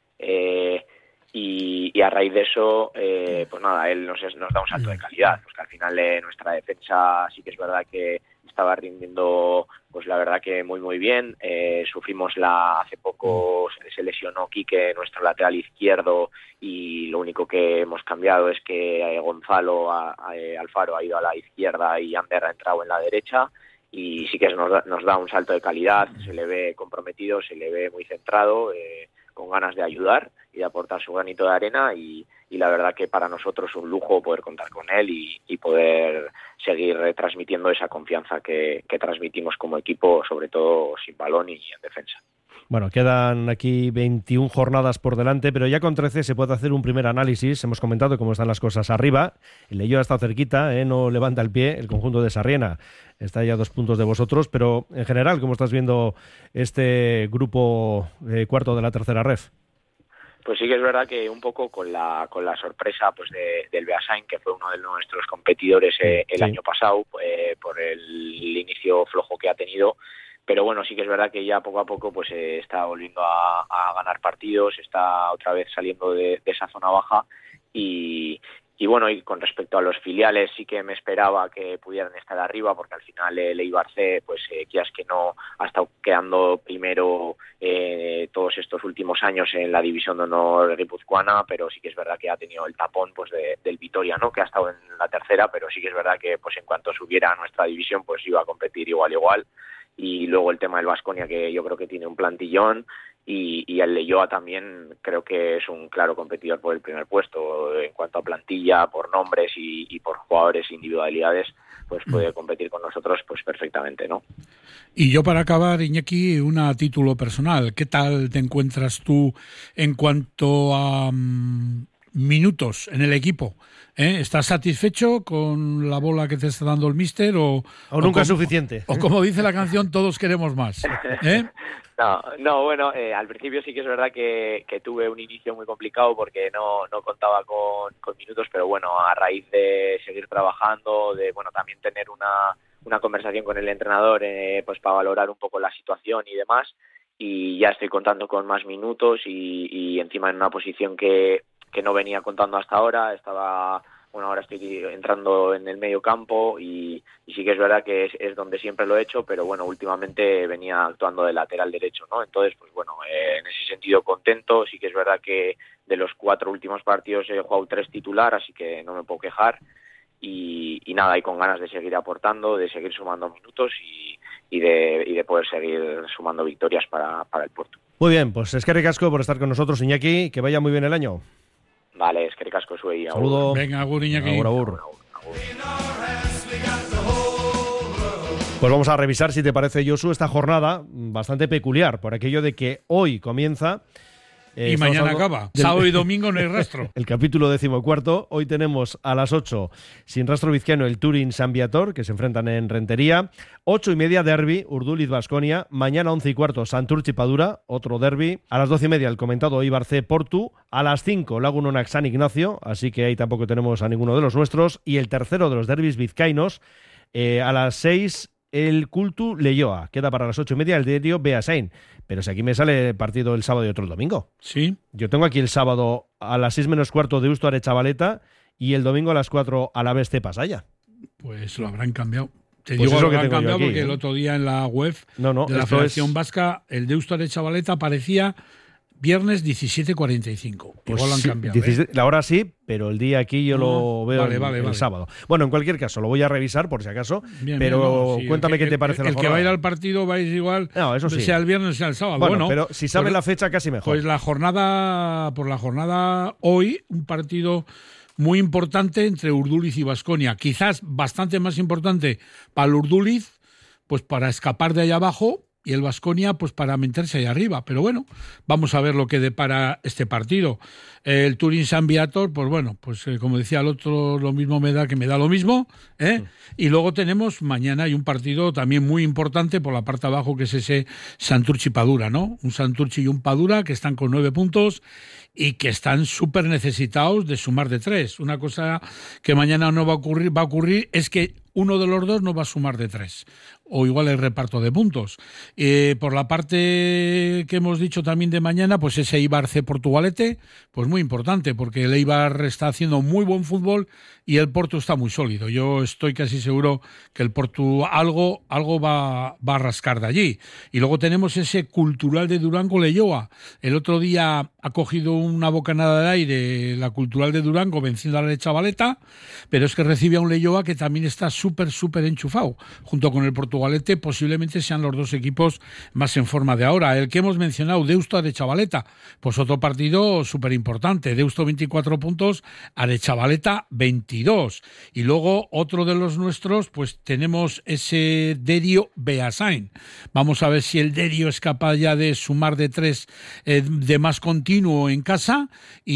Speaker 13: Eh, y, y a raíz de eso, eh, pues nada, él nos, es- nos da un salto de calidad. Pues que al final eh, nuestra defensa sí que es verdad que estaba rindiendo, pues la verdad que muy muy bien. Eh, sufrimos la hace poco se, se lesionó Quique, nuestro lateral izquierdo, y lo único que hemos cambiado es que eh, Gonzalo a- a- eh, Alfaro ha ido a la izquierda y Ander ha entrado en la derecha. Y sí que nos da, nos da un salto de calidad, se le ve comprometido, se le ve muy centrado, eh, con ganas de ayudar y de aportar su granito de arena y, y la verdad que para nosotros es un lujo poder contar con él y, y poder seguir transmitiendo esa confianza que, que transmitimos como equipo, sobre todo sin balón y en defensa.
Speaker 3: Bueno, quedan aquí veintiuna jornadas por delante, pero ya con trece se puede hacer un primer análisis. Hemos comentado cómo están las cosas arriba. El Leioa está cerquita, ¿eh? No levanta el pie. El conjunto de Sarriena está ya a dos puntos de vosotros, pero en general, ¿cómo estás viendo este grupo eh, cuarto de la tercera ref?
Speaker 13: Pues sí que es verdad que un poco con la con la sorpresa pues de, del Beasain, que fue uno de nuestros competidores eh, el
Speaker 3: Sí.
Speaker 13: año pasado, eh, por el inicio flojo que ha tenido. Pero bueno, sí que es verdad que ya poco a poco pues eh, está volviendo a, a ganar partidos, está otra vez saliendo de, de esa zona baja y, y bueno, y con respecto a los filiales sí que me esperaba que pudieran estar arriba, porque al final el Eibar C, pues eh, quizás que no ha estado quedando primero eh, todos estos últimos años en la división de honor guipuzcoana, pero sí que es verdad que ha tenido el tapón pues de, del Vitoria, ¿no? Que ha estado en la tercera, pero sí que es verdad que pues en cuanto subiera a nuestra división pues iba a competir igual igual. Y luego el tema del Baskonia, que yo creo que tiene un plantillón, y, y el Leioa también creo que es un claro competidor por el primer puesto en cuanto a plantilla, por nombres y, y por jugadores, individualidades, pues puede competir con nosotros pues perfectamente, ¿no?
Speaker 4: Y yo para acabar, Iñaki, una a título personal. ¿Qué tal te encuentras tú en cuanto a mm, minutos en el equipo? ¿Eh? ¿Estás satisfecho con la bola que te está dando el míster o,
Speaker 3: O nunca
Speaker 4: como-
Speaker 3: es suficiente.
Speaker 4: O como dice la canción, todos queremos más. ¿Eh?
Speaker 13: No, no, bueno, eh, al principio sí que es verdad que, que tuve un inicio muy complicado porque no, no contaba con, con minutos, pero bueno, a raíz de seguir trabajando, de bueno también tener una, una conversación con el entrenador eh, pues para valorar un poco la situación y demás, y ya estoy contando con más minutos y, y encima en una posición que, que no venía contando hasta ahora, estaba... Bueno, ahora estoy entrando en el medio campo y, y sí que es verdad que es, es donde siempre lo he hecho, pero bueno, últimamente venía actuando de lateral derecho, ¿no? Entonces, pues bueno, eh, en ese sentido contento. Sí que es verdad que de los cuatro últimos partidos he jugado tres titular, así que no me puedo quejar. Y, y nada, y con ganas de seguir aportando, de seguir sumando minutos y, y, de, y de poder seguir sumando victorias para, para el Porto.
Speaker 3: Muy bien, pues es que ricasco por estar con nosotros, Iñaki. Que vaya muy bien el año.
Speaker 13: Vale, es que ricasco zuei.
Speaker 3: Saludo.
Speaker 4: Venga, agur, Iñaki.
Speaker 3: Agur, agur. Pues vamos a revisar, si te parece, Josu, esta jornada bastante peculiar, por aquello de que hoy comienza Eh,
Speaker 4: y mañana
Speaker 3: hablando
Speaker 4: acaba.
Speaker 3: del-
Speaker 4: Sábado y domingo no hay rastro.
Speaker 3: El capítulo decimocuarto. Hoy tenemos a las ocho, sin rastro vizcaíno, el Turin San Viator, que se enfrentan en Rentería. Ocho y media, derbi, Urduliz Baskonia. Mañana once y cuarto, Santurchi Padura, otro derbi. A las doce y media, el comentado Eibar C Portu. A las cinco, Lagunonac San Ignacio, así que ahí tampoco tenemos a ninguno de los nuestros. Y el tercero de los derbis vizcaínos, eh, a las seis, el Cultu Leioa. Queda para las ocho y media el diario Beasain. Pero si aquí me sale el partido el sábado y otro el domingo.
Speaker 4: Sí.
Speaker 3: Yo tengo aquí el sábado a las seis menos cuarto de Deusto Arechavaleta y el domingo a las cuatro Alavés C Pasaya.
Speaker 4: Pues lo habrán cambiado. Te
Speaker 3: Pues
Speaker 4: digo
Speaker 3: es lo
Speaker 4: que
Speaker 3: que
Speaker 4: lo han
Speaker 3: tengo yo
Speaker 4: cambiado
Speaker 3: aquí,
Speaker 4: porque
Speaker 3: ¿eh?
Speaker 4: el otro día en la web
Speaker 3: No, no,
Speaker 4: de la
Speaker 3: esto
Speaker 4: Federación
Speaker 3: es-
Speaker 4: Vasca, el Deusto Arechavaleta aparecía viernes diecisiete cuarenta y cinco.
Speaker 3: Pues
Speaker 4: Igual lo han
Speaker 3: sí,
Speaker 4: cambiado. ¿eh?
Speaker 3: diecisiete la hora sí, pero el día aquí yo lo
Speaker 4: Ah,
Speaker 3: veo
Speaker 4: vale,
Speaker 3: el,
Speaker 4: vale,
Speaker 3: el
Speaker 4: vale.
Speaker 3: sábado. Bueno, en cualquier caso, lo voy a revisar por si acaso,
Speaker 4: Bien,
Speaker 3: pero
Speaker 4: bien, no, sí,
Speaker 3: cuéntame
Speaker 4: el que-
Speaker 3: qué te parece
Speaker 4: el,
Speaker 3: la
Speaker 4: el que va a
Speaker 3: jornada.
Speaker 4: ir al partido va a ir igual,
Speaker 3: No, eso sí.
Speaker 4: sea el viernes sea el sábado.
Speaker 3: Bueno,
Speaker 4: Bueno,
Speaker 3: pero si sabe
Speaker 4: pues-
Speaker 3: la fecha casi mejor.
Speaker 4: Pues la jornada, por la jornada hoy, un partido muy importante entre Urduliz y Baskonia. Quizás bastante más importante para el Urduliz, pues para escapar de allá abajo, y el Baskonia, pues para meterse ahí arriba. Pero bueno, vamos a ver lo que depara este partido. El Turin San Viator, pues bueno, pues eh, como decía el otro, lo mismo me da que me da lo mismo. ¿eh? Y luego tenemos mañana hay un partido también muy importante por la parte de abajo, que es ese Santurchi Padura, ¿no? Un Santurchi y un Padura que están con nueve puntos y que están súper necesitados de sumar de tres. Una cosa que mañana no va a ocurrir, va a ocurrir es que uno de los dos no va a sumar de tres, o igual el reparto de puntos. Eh, por la parte que hemos dicho también de mañana, pues ese Eibar C Portugalete, pues muy importante, porque el Eibar está haciendo muy buen fútbol y el Porto está muy sólido. Yo estoy casi seguro que el Porto algo, algo va, va a rascar de allí. Y luego tenemos ese Cultural de Durango Leioa. El otro día ha cogido una bocanada de aire la Cultural de Durango venciendo a la Chavaleta, pero es que recibe a un Leioa que también está súper, súper enchufado. Junto con el Portugalete posiblemente sean los dos equipos más en forma de ahora. El que hemos mencionado, Deusto Arechavaleta, pues otro partido súper importante. Deusto veinticuatro puntos, Arechavaleta veintidós. Y luego otro de los nuestros, pues tenemos ese Derio Beasain. Vamos a ver si el Derio es capaz ya de sumar de tres eh, de más continuo en casa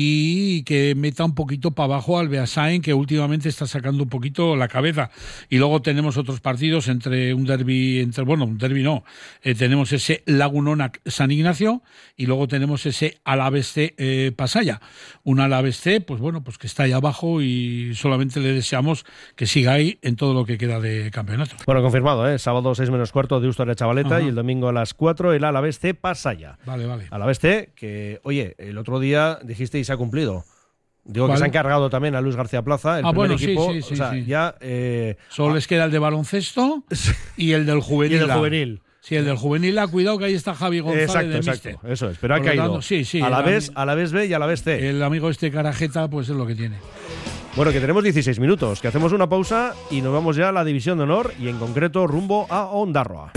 Speaker 4: y que meta un poquito para abajo al Beasain, que últimamente está sacando un poquito la cabeza. Y luego tenemos otros partidos entre un derbi, entre bueno, un derbi no, eh, tenemos ese Lagunonac San Ignacio y luego tenemos ese Alavés C eh, Pasaya. Un Alavés C, pues bueno, pues que está ahí abajo y solamente le deseamos que siga ahí en todo lo que queda de campeonato.
Speaker 3: Bueno, confirmado, ¿eh? Sábado seis menos cuarto, Deusto Arechavaleta,
Speaker 4: Ajá.
Speaker 3: y el domingo a las cuatro el Alavés C Pasaya.
Speaker 4: Vale, vale.
Speaker 3: Alavés C, que, oye, el otro día dijiste y se ha cumplido. Digo
Speaker 4: ¿Cuál?
Speaker 3: que se han cargado también a Luis García Plaza, el
Speaker 4: Ah,
Speaker 3: primer
Speaker 4: bueno, sí,
Speaker 3: equipo.
Speaker 4: sí, sí,
Speaker 3: o sea,
Speaker 4: sí.
Speaker 3: ya. Eh,
Speaker 4: Solo les queda el de baloncesto y el del juvenil.
Speaker 3: Y el del juvenil.
Speaker 4: Sí, el del juvenil, ha cuidado que ahí está Javi González
Speaker 3: exacto,
Speaker 4: de
Speaker 3: exacto.
Speaker 4: Mister.
Speaker 3: Eso es, pero ha
Speaker 4: Por lo
Speaker 3: caído.
Speaker 4: tanto, sí, sí,
Speaker 3: a la
Speaker 4: el
Speaker 3: vez,
Speaker 4: ami-
Speaker 3: a la vez B y a la vez C.
Speaker 4: El amigo este Carajeta, pues es lo que tiene.
Speaker 3: Bueno, que tenemos dieciséis minutos, que hacemos una pausa y nos vamos ya a la División de Honor y en concreto rumbo a Ondarroa.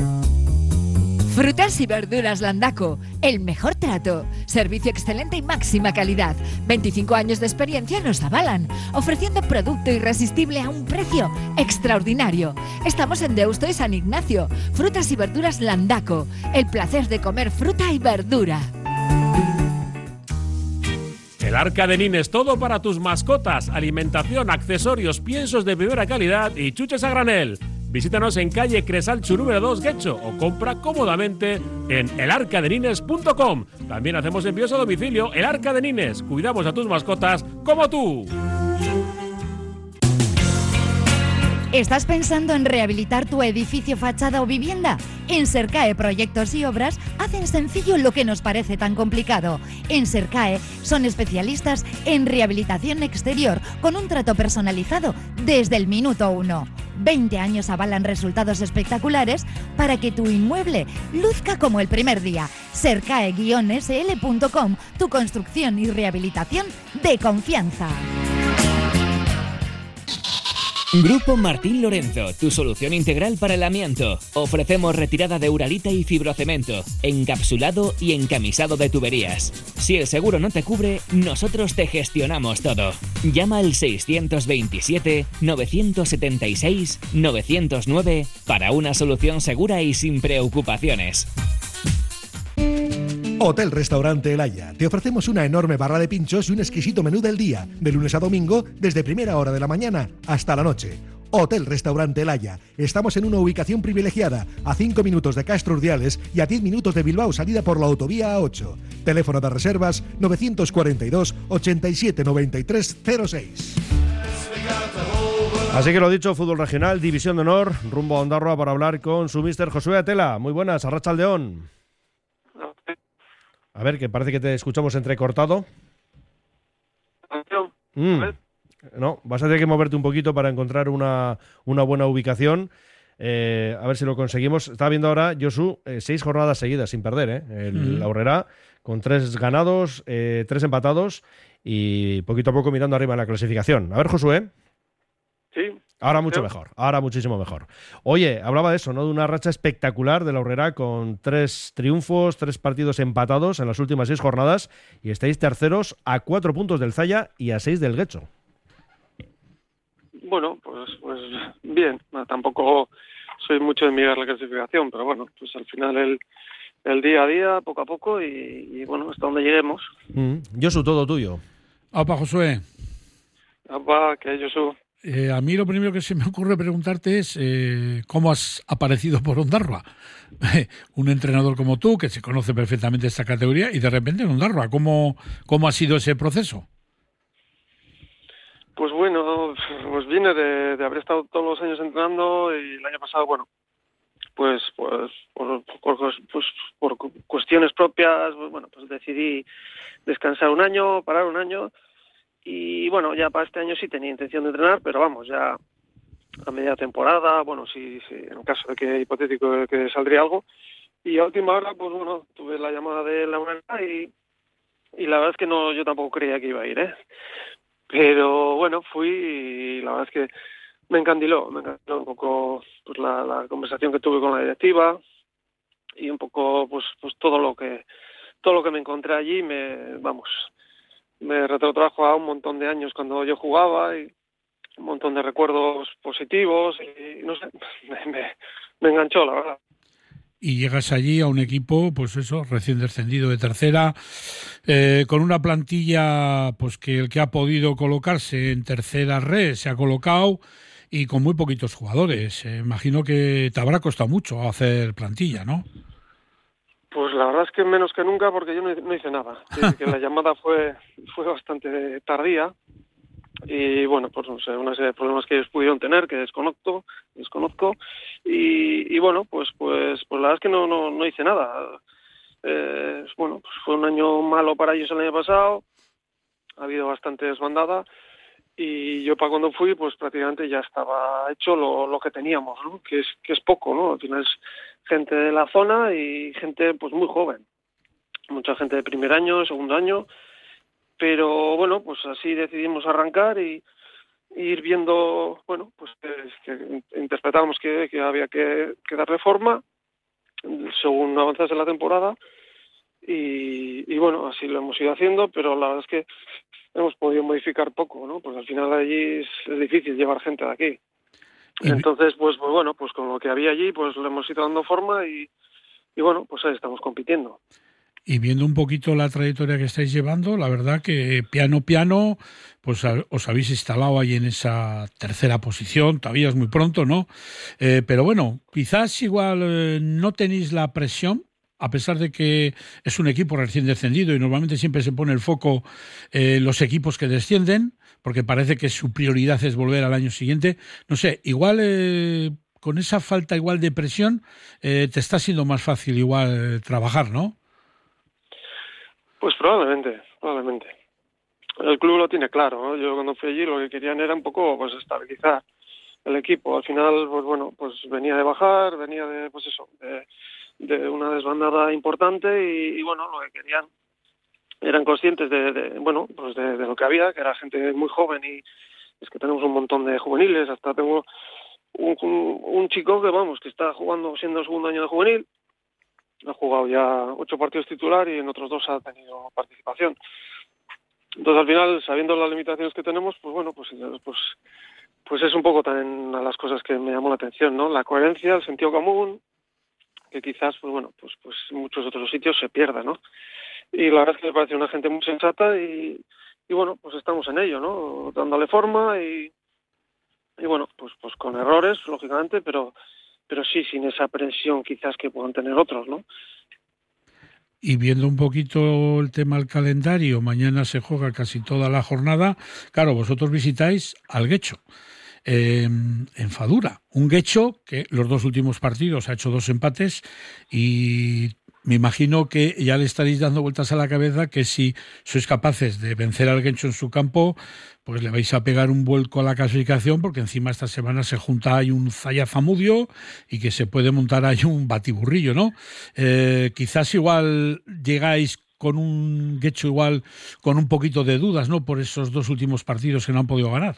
Speaker 14: Frutas y verduras Landaco, el mejor trato, servicio excelente y máxima calidad. veinticinco años de experiencia nos avalan, ofreciendo producto irresistible a un precio extraordinario. Estamos en Deusto y San Ignacio. Frutas y verduras Landaco, el placer de comer fruta y verdura.
Speaker 7: El Arca de Nines, todo para tus mascotas, alimentación, accesorios, piensos de primera calidad y chuches a granel. Visítanos en calle Cresalchu número dos, Guecho, o compra cómodamente en el arca de nines punto com. También hacemos envíos a domicilio. El Arca de Nines, cuidamos a tus mascotas como tú.
Speaker 5: ¿Estás pensando en rehabilitar tu edificio, fachada o vivienda? En Sercae Proyectos y Obras hacen sencillo lo que nos parece tan complicado. En Sercae son especialistas en rehabilitación exterior con un trato personalizado desde el minuto uno. veinte años avalan resultados espectaculares para que tu inmueble luzca como el primer día. Sercae guion ese ele punto com, tu construcción y rehabilitación de confianza.
Speaker 15: Grupo Martín Lorenzo, tu solución integral para el amianto. Ofrecemos retirada de uralita y fibrocemento, encapsulado y encamisado de tuberías. Si el seguro no te cubre, nosotros te gestionamos todo. Llama al seiscientos veintisiete, novecientos setenta y seis, novecientos nueve para una solución segura y sin preocupaciones.
Speaker 16: Hotel Restaurante El Haya. Te ofrecemos una enorme barra de pinchos y un exquisito menú del día, de lunes a domingo, desde primera hora de la mañana hasta la noche. Hotel Restaurante El Haya. Estamos en una ubicación privilegiada, a cinco minutos de Castro Urdiales y a diez minutos de Bilbao, salida por la autovía A ocho. Teléfono de reservas novecientos cuarenta y dos, ochenta y siete, noventa y tres, cero seis.
Speaker 3: Así que lo dicho, fútbol regional, división de honor, rumbo a Ondarroa para hablar con su mister Josué Atela. Muy buenas, Arratsaldeón. A ver, que parece que te escuchamos entrecortado. Mm. No, vas a tener que moverte un poquito para encontrar una, una buena ubicación. Eh, a ver si lo conseguimos. Estaba viendo ahora, Josu, eh, seis jornadas seguidas sin perder, ¿eh? El, mm. La Aurrera, con tres ganados, eh, tres empatados y poquito a poco mirando arriba en la clasificación. A ver, Josué.
Speaker 17: Sí.
Speaker 3: Ahora mucho mejor, ahora muchísimo mejor. Oye, hablaba de eso, ¿no? De una racha espectacular de la Aurrera con tres triunfos, tres partidos empatados en las últimas seis jornadas y estáis terceros a cuatro puntos del Zaya y a seis del Guecho.
Speaker 17: Bueno, pues, pues bien, no, tampoco soy mucho de mirar la clasificación, pero bueno, pues al final el, el día a día, poco a poco y, y bueno, hasta donde lleguemos.
Speaker 3: Mm. Josu, todo tuyo.
Speaker 4: Opa, Josué.
Speaker 17: Opa, que Josu.
Speaker 4: Eh, a mí lo primero que se me ocurre preguntarte es eh, cómo has aparecido por Ondarroa. Un entrenador como tú, que se conoce perfectamente esta categoría, y de repente en Ondarroa, ¿cómo, cómo ha sido ese proceso?
Speaker 17: Pues bueno, pues vine de, de haber estado todos los años entrenando y el año pasado, bueno, pues pues por, por, pues, por cuestiones propias, pues, bueno, pues decidí descansar un año, parar un año. Y bueno, ya para este año sí tenía intención de entrenar, pero vamos, ya a media temporada, bueno, sí, sí, en caso de que hipotético que saldría algo. Y a última hora, pues bueno, tuve la llamada de la Aurrera y, y la verdad es que no, yo tampoco creía que iba a ir, ¿eh? Pero bueno, fui y la verdad es que me encandiló, me encandiló un poco pues la, la conversación que tuve con la directiva y un poco pues pues todo lo que todo lo que me encontré allí, me vamos... me retrotrajo a un montón de años cuando yo jugaba y un montón de recuerdos positivos y no sé, me, me, me enganchó, la verdad.
Speaker 4: Y llegas allí a un equipo, pues eso, recién descendido de tercera, eh, con una plantilla, pues que el que ha podido colocarse en tercera red se ha colocado y con muy poquitos jugadores. Eh, imagino que te habrá costado mucho hacer plantilla, ¿no?
Speaker 17: Pues la verdad es que menos que nunca, porque yo no, no hice nada. Sí, que la llamada fue fue bastante tardía y bueno, pues no sé, una serie de problemas que ellos pudieron tener, que desconozco, desconozco y, y bueno, pues pues pues la verdad es que no no, no hice nada. Eh, bueno, pues fue un año malo para ellos el año pasado, ha habido bastante desbandada y yo para cuando fui, pues prácticamente ya estaba hecho lo, lo que teníamos, ¿no? Que es que es poco, ¿no? Al final es gente de la zona y gente pues muy joven, mucha gente de primer año, segundo año, pero bueno, pues así decidimos arrancar y, y ir viendo, bueno, pues que, que interpretamos que, que había que, que darle forma según avanzase la temporada y, y bueno, así lo hemos ido haciendo, pero la verdad es que hemos podido modificar poco, ¿no? Porque al final allí es, es difícil llevar gente de aquí. Entonces, pues, pues bueno, pues con lo que había allí, pues le hemos ido dando forma y, y bueno, pues ahí estamos compitiendo.
Speaker 4: Y viendo un poquito la trayectoria que estáis llevando, la verdad que piano piano, pues os habéis instalado ahí en esa tercera posición, todavía es muy pronto, ¿no? Eh, pero bueno, quizás igual eh, no tenéis la presión, a pesar de que es un equipo recién descendido y normalmente siempre se pone el foco en eh, los equipos que descienden, porque parece que su prioridad es volver al año siguiente. No sé, igual eh, con esa falta igual de presión eh, te está siendo más fácil igual eh, trabajar, ¿no?
Speaker 17: Pues probablemente, probablemente. El club lo tiene claro, ¿no? Yo cuando fui allí lo que querían era un poco pues estabilizar el equipo. Al final, pues bueno, pues venía de bajar, venía de, pues eso, de, de una desbandada importante y, y bueno, lo que querían eran conscientes de, de bueno, pues de, de lo que había, que era gente muy joven y es que tenemos un montón de juveniles, hasta tengo un, un, un chico que vamos, que está jugando siendo el segundo año de juvenil, ha jugado ya ocho partidos titular y en otros dos ha tenido participación. Entonces al final, sabiendo las limitaciones que tenemos, pues bueno, pues pues pues es un poco también a las cosas que me llamó la atención, ¿no? La coherencia, el sentido común, que quizás, pues bueno, pues pues en muchos otros sitios se pierda, ¿no? Y la verdad es que me parece una gente muy sensata y, y bueno, pues estamos en ello, ¿no? Dándole forma y, y bueno, pues pues con errores, lógicamente, pero pero sí sin esa presión quizás que puedan tener otros, ¿no?
Speaker 4: Y viendo un poquito el tema del calendario, mañana se juega casi toda la jornada. Claro, vosotros visitáis al Guecho, eh, en Fadura. Un Guecho que los dos últimos partidos ha hecho dos empates y me imagino que ya le estaréis dando vueltas a la cabeza que si sois capaces de vencer al Guecho en su campo, pues le vais a pegar un vuelco a la clasificación, porque encima esta semana se junta ahí un Zaya Zamudio y que se puede montar ahí un batiburrillo, ¿no? Eh, quizás igual llegáis con un Guecho igual con un poquito de dudas, ¿no? Por esos dos últimos partidos que no han podido ganar.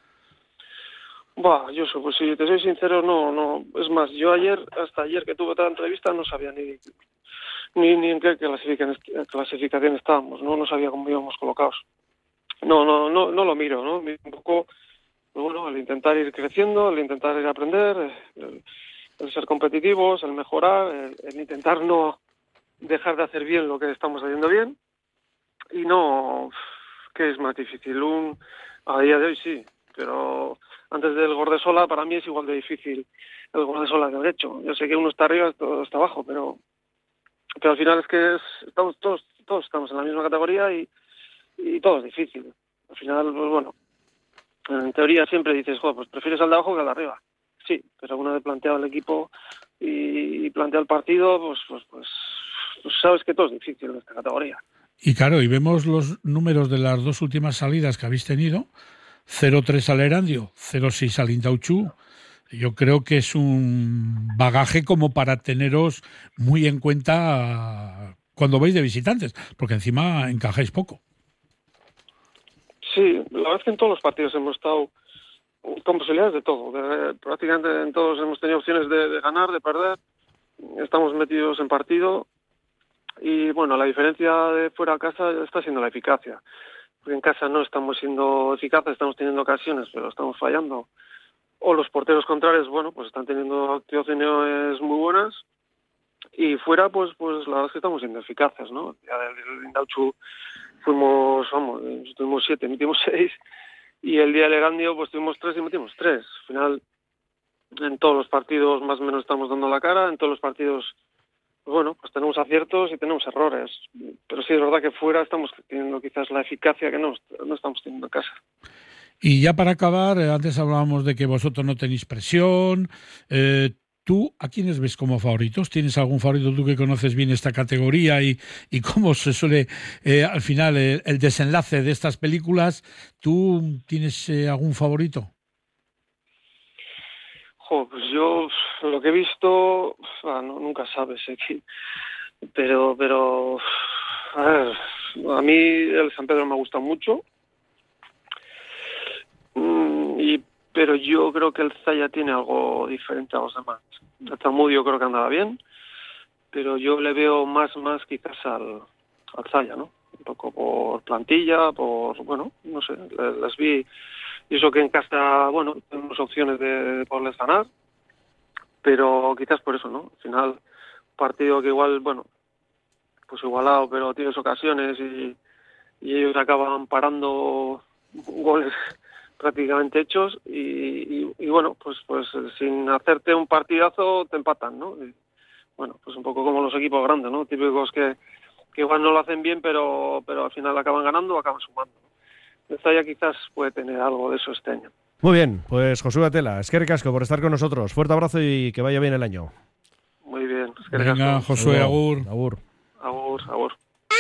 Speaker 17: Buah, yo pues si te soy sincero, no, no. Es más, yo ayer, hasta ayer que tuve otra entrevista, no sabía ni ni, ni en qué clasificación, clasificación estábamos, ¿no? No sabía cómo íbamos colocados. No, no, no, no lo miro, ¿no? Miro un poco, pues bueno, el intentar ir creciendo, el intentar ir a aprender, el, el ser competitivos, el mejorar, el, el intentar no dejar de hacer bien lo que estamos haciendo bien. Y no, ¿qué es más difícil? Un, a día de hoy sí, pero antes del Gordesola para mí es igual de difícil el Gordesola que el Guecho. Yo sé que uno está arriba, otro está abajo, pero pero al final es que es, estamos todos todos estamos en la misma categoría y, y todo es difícil. Al final, pues bueno, en teoría siempre dices, joder, pues prefieres al de abajo que al de arriba. Sí, pero una vez planteado el equipo y, y planteado el partido, pues, pues pues pues sabes que todo es difícil en esta categoría.
Speaker 4: Y claro, y vemos los números de las dos últimas salidas que habéis tenido. cero tres al Erandio, cero seis al Indautxu. Yo creo que es un bagaje como para teneros muy en cuenta cuando vais de visitantes, porque encima encajáis poco.
Speaker 17: Sí, la verdad es que en todos los partidos hemos estado con posibilidades de todo. De, prácticamente en todos hemos tenido opciones de, de ganar, de perder. Estamos metidos en partido y bueno, la diferencia de fuera a casa está siendo la eficacia. Porque en casa no estamos siendo eficaces, estamos teniendo ocasiones, pero estamos fallando. O los porteros contrarios, bueno, pues están teniendo actuaciones muy buenas. Y fuera, pues pues la verdad es que estamos siendo eficaces, ¿no? Ya del Indautxu fuimos, vamos, tuvimos siete, metimos seis. Y el día del Erandio, pues tuvimos tres y metimos tres. Al final, en todos los partidos más o menos estamos dando la cara. En todos los partidos, pues bueno, pues tenemos aciertos y tenemos errores. Pero sí es verdad que fuera estamos teniendo quizás la eficacia que no, no estamos teniendo en casa.
Speaker 4: Y ya para acabar, eh, antes hablábamos de que vosotros no tenéis presión. Eh, ¿Tú a quiénes ves como favoritos? ¿Tienes algún favorito tú que conoces bien esta categoría y, y cómo se suele, eh, al final, el, el desenlace de estas películas? ¿Tú tienes eh, algún favorito?
Speaker 17: Jo, pues yo lo que he visto, ah, no, nunca sabes, eh, pero, pero, a ver, a mí el San Pedro me gusta mucho. Y, pero yo creo que el Zaya tiene algo diferente a los demás. El Zamudio creo que andaba bien, pero yo le veo más más quizás al, al Zaya, ¿no? Un poco por plantilla, por, bueno, no sé, les vi. Y eso que en casa, bueno, tenemos opciones de, de poderles ganar, pero quizás por eso, ¿no? Al final, un partido que igual, bueno, pues igualado, pero tienes ocasiones y, y ellos acaban parando goles prácticamente hechos y, y, y bueno, pues pues sin hacerte un partidazo te empatan, ¿no? Y, bueno, pues un poco como los equipos grandes, ¿no? Típicos que, que igual no lo hacen bien, pero pero al final acaban ganando o acaban sumando. Esta ya quizás puede tener algo de eso este año.
Speaker 3: Muy bien, pues Josué Atela, eskerrik asko por estar con nosotros. Fuerte abrazo y que vaya bien el año.
Speaker 17: Muy bien, eskerrik asko.
Speaker 4: Venga, Josué, agur.
Speaker 3: Agur.
Speaker 17: Agur, agur.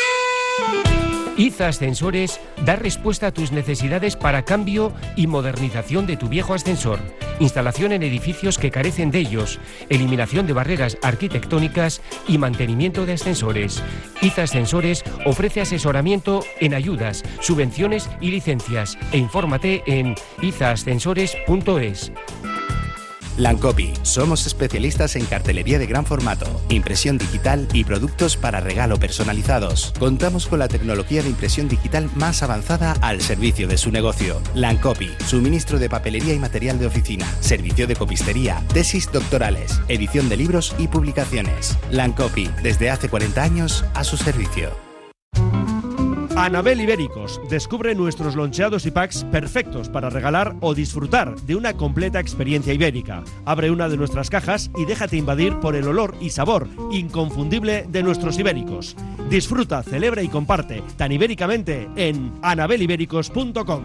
Speaker 1: IZA Ascensores da respuesta a tus necesidades para cambio y modernización de tu viejo ascensor, instalación en edificios que carecen de ellos, eliminación de barreras arquitectónicas y mantenimiento de ascensores. IZA Ascensores ofrece asesoramiento en ayudas, subvenciones y licencias e infórmate en iza ascensores punto es.
Speaker 10: Lancopy. Somos especialistas en cartelería de gran formato, impresión digital y productos para regalo personalizados. Contamos con la tecnología de impresión digital más avanzada al servicio de su negocio. Lancopy. Suministro de papelería y material de oficina. Servicio de copistería. Tesis doctorales. Edición de libros y publicaciones. Lancopy. Desde hace cuarenta años a su servicio.
Speaker 3: Anabel Ibéricos. Descubre nuestros loncheados y packs perfectos para regalar o disfrutar de una completa experiencia ibérica. Abre una de nuestras cajas y déjate invadir por el olor y sabor inconfundible de nuestros ibéricos. Disfruta, celebra y comparte tan ibéricamente en anabel ibéricos punto com.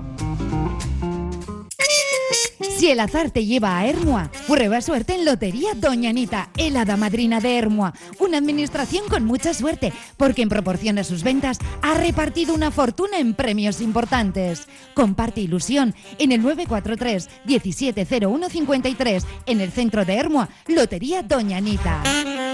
Speaker 5: Si el azar te lleva a Ermua, prueba suerte en Lotería Doña Anita, el hada madrina de Ermua. Una administración con mucha suerte, porque en proporción a sus ventas ha repartido una fortuna en premios importantes. Comparte ilusión en el nueve cuatro tres, diecisiete cero uno cincuenta y tres, en el centro de Ermua, Lotería Doña Anita.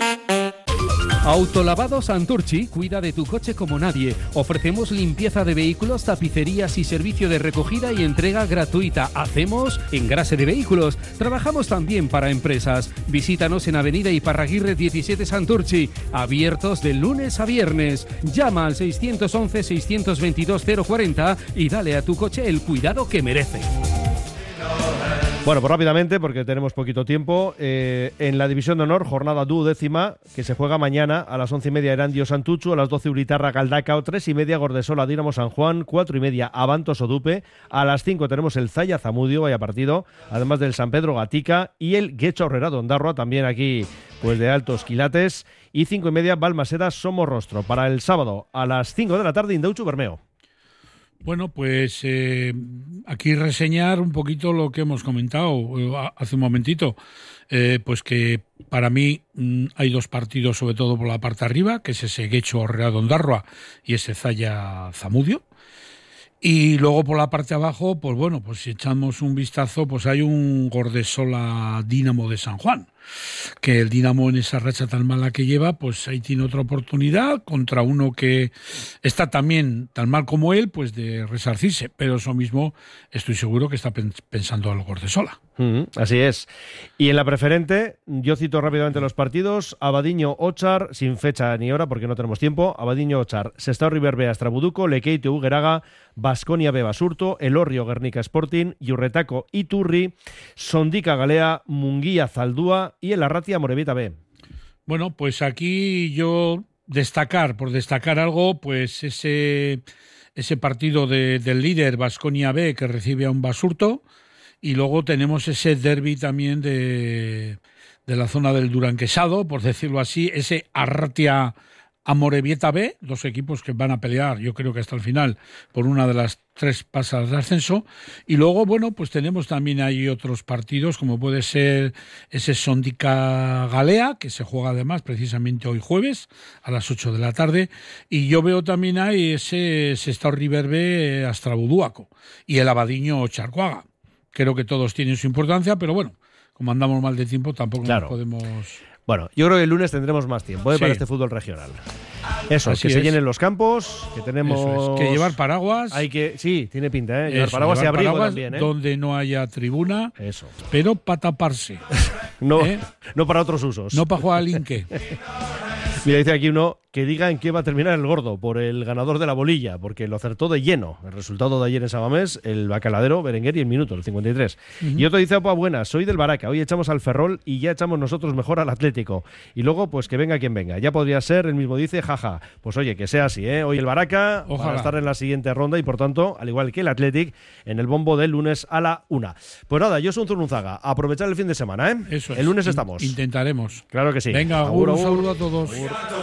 Speaker 9: Autolavado Santurchi cuida de tu coche como nadie. Ofrecemos limpieza de vehículos, tapicerías y servicio de recogida y entrega gratuita. Hacemos engrase de vehículos. Trabajamos también para empresas. Visítanos en Avenida Iparraguirre diecisiete Santurchi. Abiertos de lunes a viernes. Llama al seiscientos once, seiscientos veintidós, cero cuarenta y dale a tu coche el cuidado que merece.
Speaker 3: Bueno, pues rápidamente, porque tenemos poquito tiempo, eh, en la División de Honor, jornada duodécima, que se juega mañana a las once y media Erandio Santuchu, a las doce Uritarra Galdacao, tres y media Gordesola Dinamo San Juan, cuatro y media Abanto Sodupe, a las cinco tenemos el Zaya Zamudio, vaya partido, además del San Pedro Gatica y el Guecho Horrera Dondarroa, también aquí pues de altos quilates, y cinco y media Balmaseda Somorrostro. Para el sábado, a las cinco de la tarde, Indauchu Bermeo.
Speaker 4: Bueno, pues eh, aquí reseñar un poquito lo que hemos comentado eh, hace un momentito. Eh, pues que para mí mm, hay dos partidos, sobre todo por la parte arriba, que es ese Guecho Horrera Dondarroa y ese Zaya Zamudio. Y luego por la parte de abajo, pues bueno, pues si echamos un vistazo, pues hay un Gordesola Dinamo de San Juan, que el Dinamo en esa racha tan mala que lleva, pues ahí tiene otra oportunidad contra uno que está también tan mal como él, pues de resarcirse, pero eso mismo estoy seguro que está pensando al Gordesola.
Speaker 3: Mm, así es. Y en la preferente, yo cito rápidamente los partidos: Abadiño Ochar, sin fecha ni hora porque no tenemos tiempo. Abadiño Ochar, Sestao Riberbea Astrabuduco, Lekeitio Ugeraga, Baskonia B Basurto, Elorrio Guernica Sporting, Yurretaco Iturri, Sondica Galea, Munguía Zaldúa y el Arratia Morevieta B.
Speaker 4: Bueno, pues aquí yo destacar, por destacar algo, pues ese, ese partido de, del líder Baskonia B que recibe a un Basurto, y luego tenemos ese derbi también de, de la zona del Duranquesado, por decirlo así, ese Arratia Amorebieta B, dos equipos que van a pelear, yo creo que hasta el final, por una de las tres pasas de ascenso. Y luego, bueno, pues tenemos también ahí otros partidos, como puede ser ese Sondica Galea, que se juega además precisamente hoy jueves, a las ocho de la tarde. Y yo veo también ahí ese Sestao Riberbé Astrabudúaco y el Abadiño Charcuaga. Creo que todos tienen su importancia, pero bueno, como andamos mal de tiempo, tampoco
Speaker 3: claro.
Speaker 4: nos podemos...
Speaker 3: Bueno, yo creo que el lunes tendremos más tiempo ¿eh?
Speaker 4: Sí.
Speaker 3: para este fútbol regional. Eso,
Speaker 4: Así
Speaker 3: que se
Speaker 4: es.
Speaker 3: llenen los campos, que tenemos...
Speaker 4: Eso es, que llevar paraguas.
Speaker 3: Hay que, sí, tiene pinta, ¿eh? Llevar
Speaker 4: Eso,
Speaker 3: paraguas
Speaker 4: llevar
Speaker 3: y abrigo
Speaker 4: paraguas
Speaker 3: también, ¿eh?
Speaker 4: donde no haya tribuna,
Speaker 3: Eso.
Speaker 4: pero para taparse.
Speaker 3: No,
Speaker 4: ¿Eh?
Speaker 3: no para otros usos.
Speaker 4: No para jugar al Inque.
Speaker 3: Mira, dice aquí uno que diga en qué va a terminar el gordo, por el ganador de la bolilla, porque lo acertó de lleno. El resultado de ayer en Sabamés, el Bacaladero, Berenguer y el minuto, el cincuenta y tres. Uh-huh. Y otro dice, opa, buenas, soy del Baraca, hoy echamos al Ferrol y ya echamos nosotros mejor al Atlético. Y luego, pues que venga quien venga. Ya podría ser, el mismo dice, jaja. Pues oye, que sea así, ¿eh? Hoy el Baraca va a estar en la siguiente ronda y por tanto, al igual que el Athletic, en el bombo del lunes a la una. Pues nada, yo soy un Zurunzaga. Aprovechar el fin de semana, ¿eh?
Speaker 4: Eso es.
Speaker 3: El lunes estamos.
Speaker 4: Intentaremos.
Speaker 3: Claro que sí.
Speaker 4: Venga,
Speaker 3: agur,
Speaker 4: un
Speaker 3: agur.
Speaker 4: saludo a todos.
Speaker 3: Agur.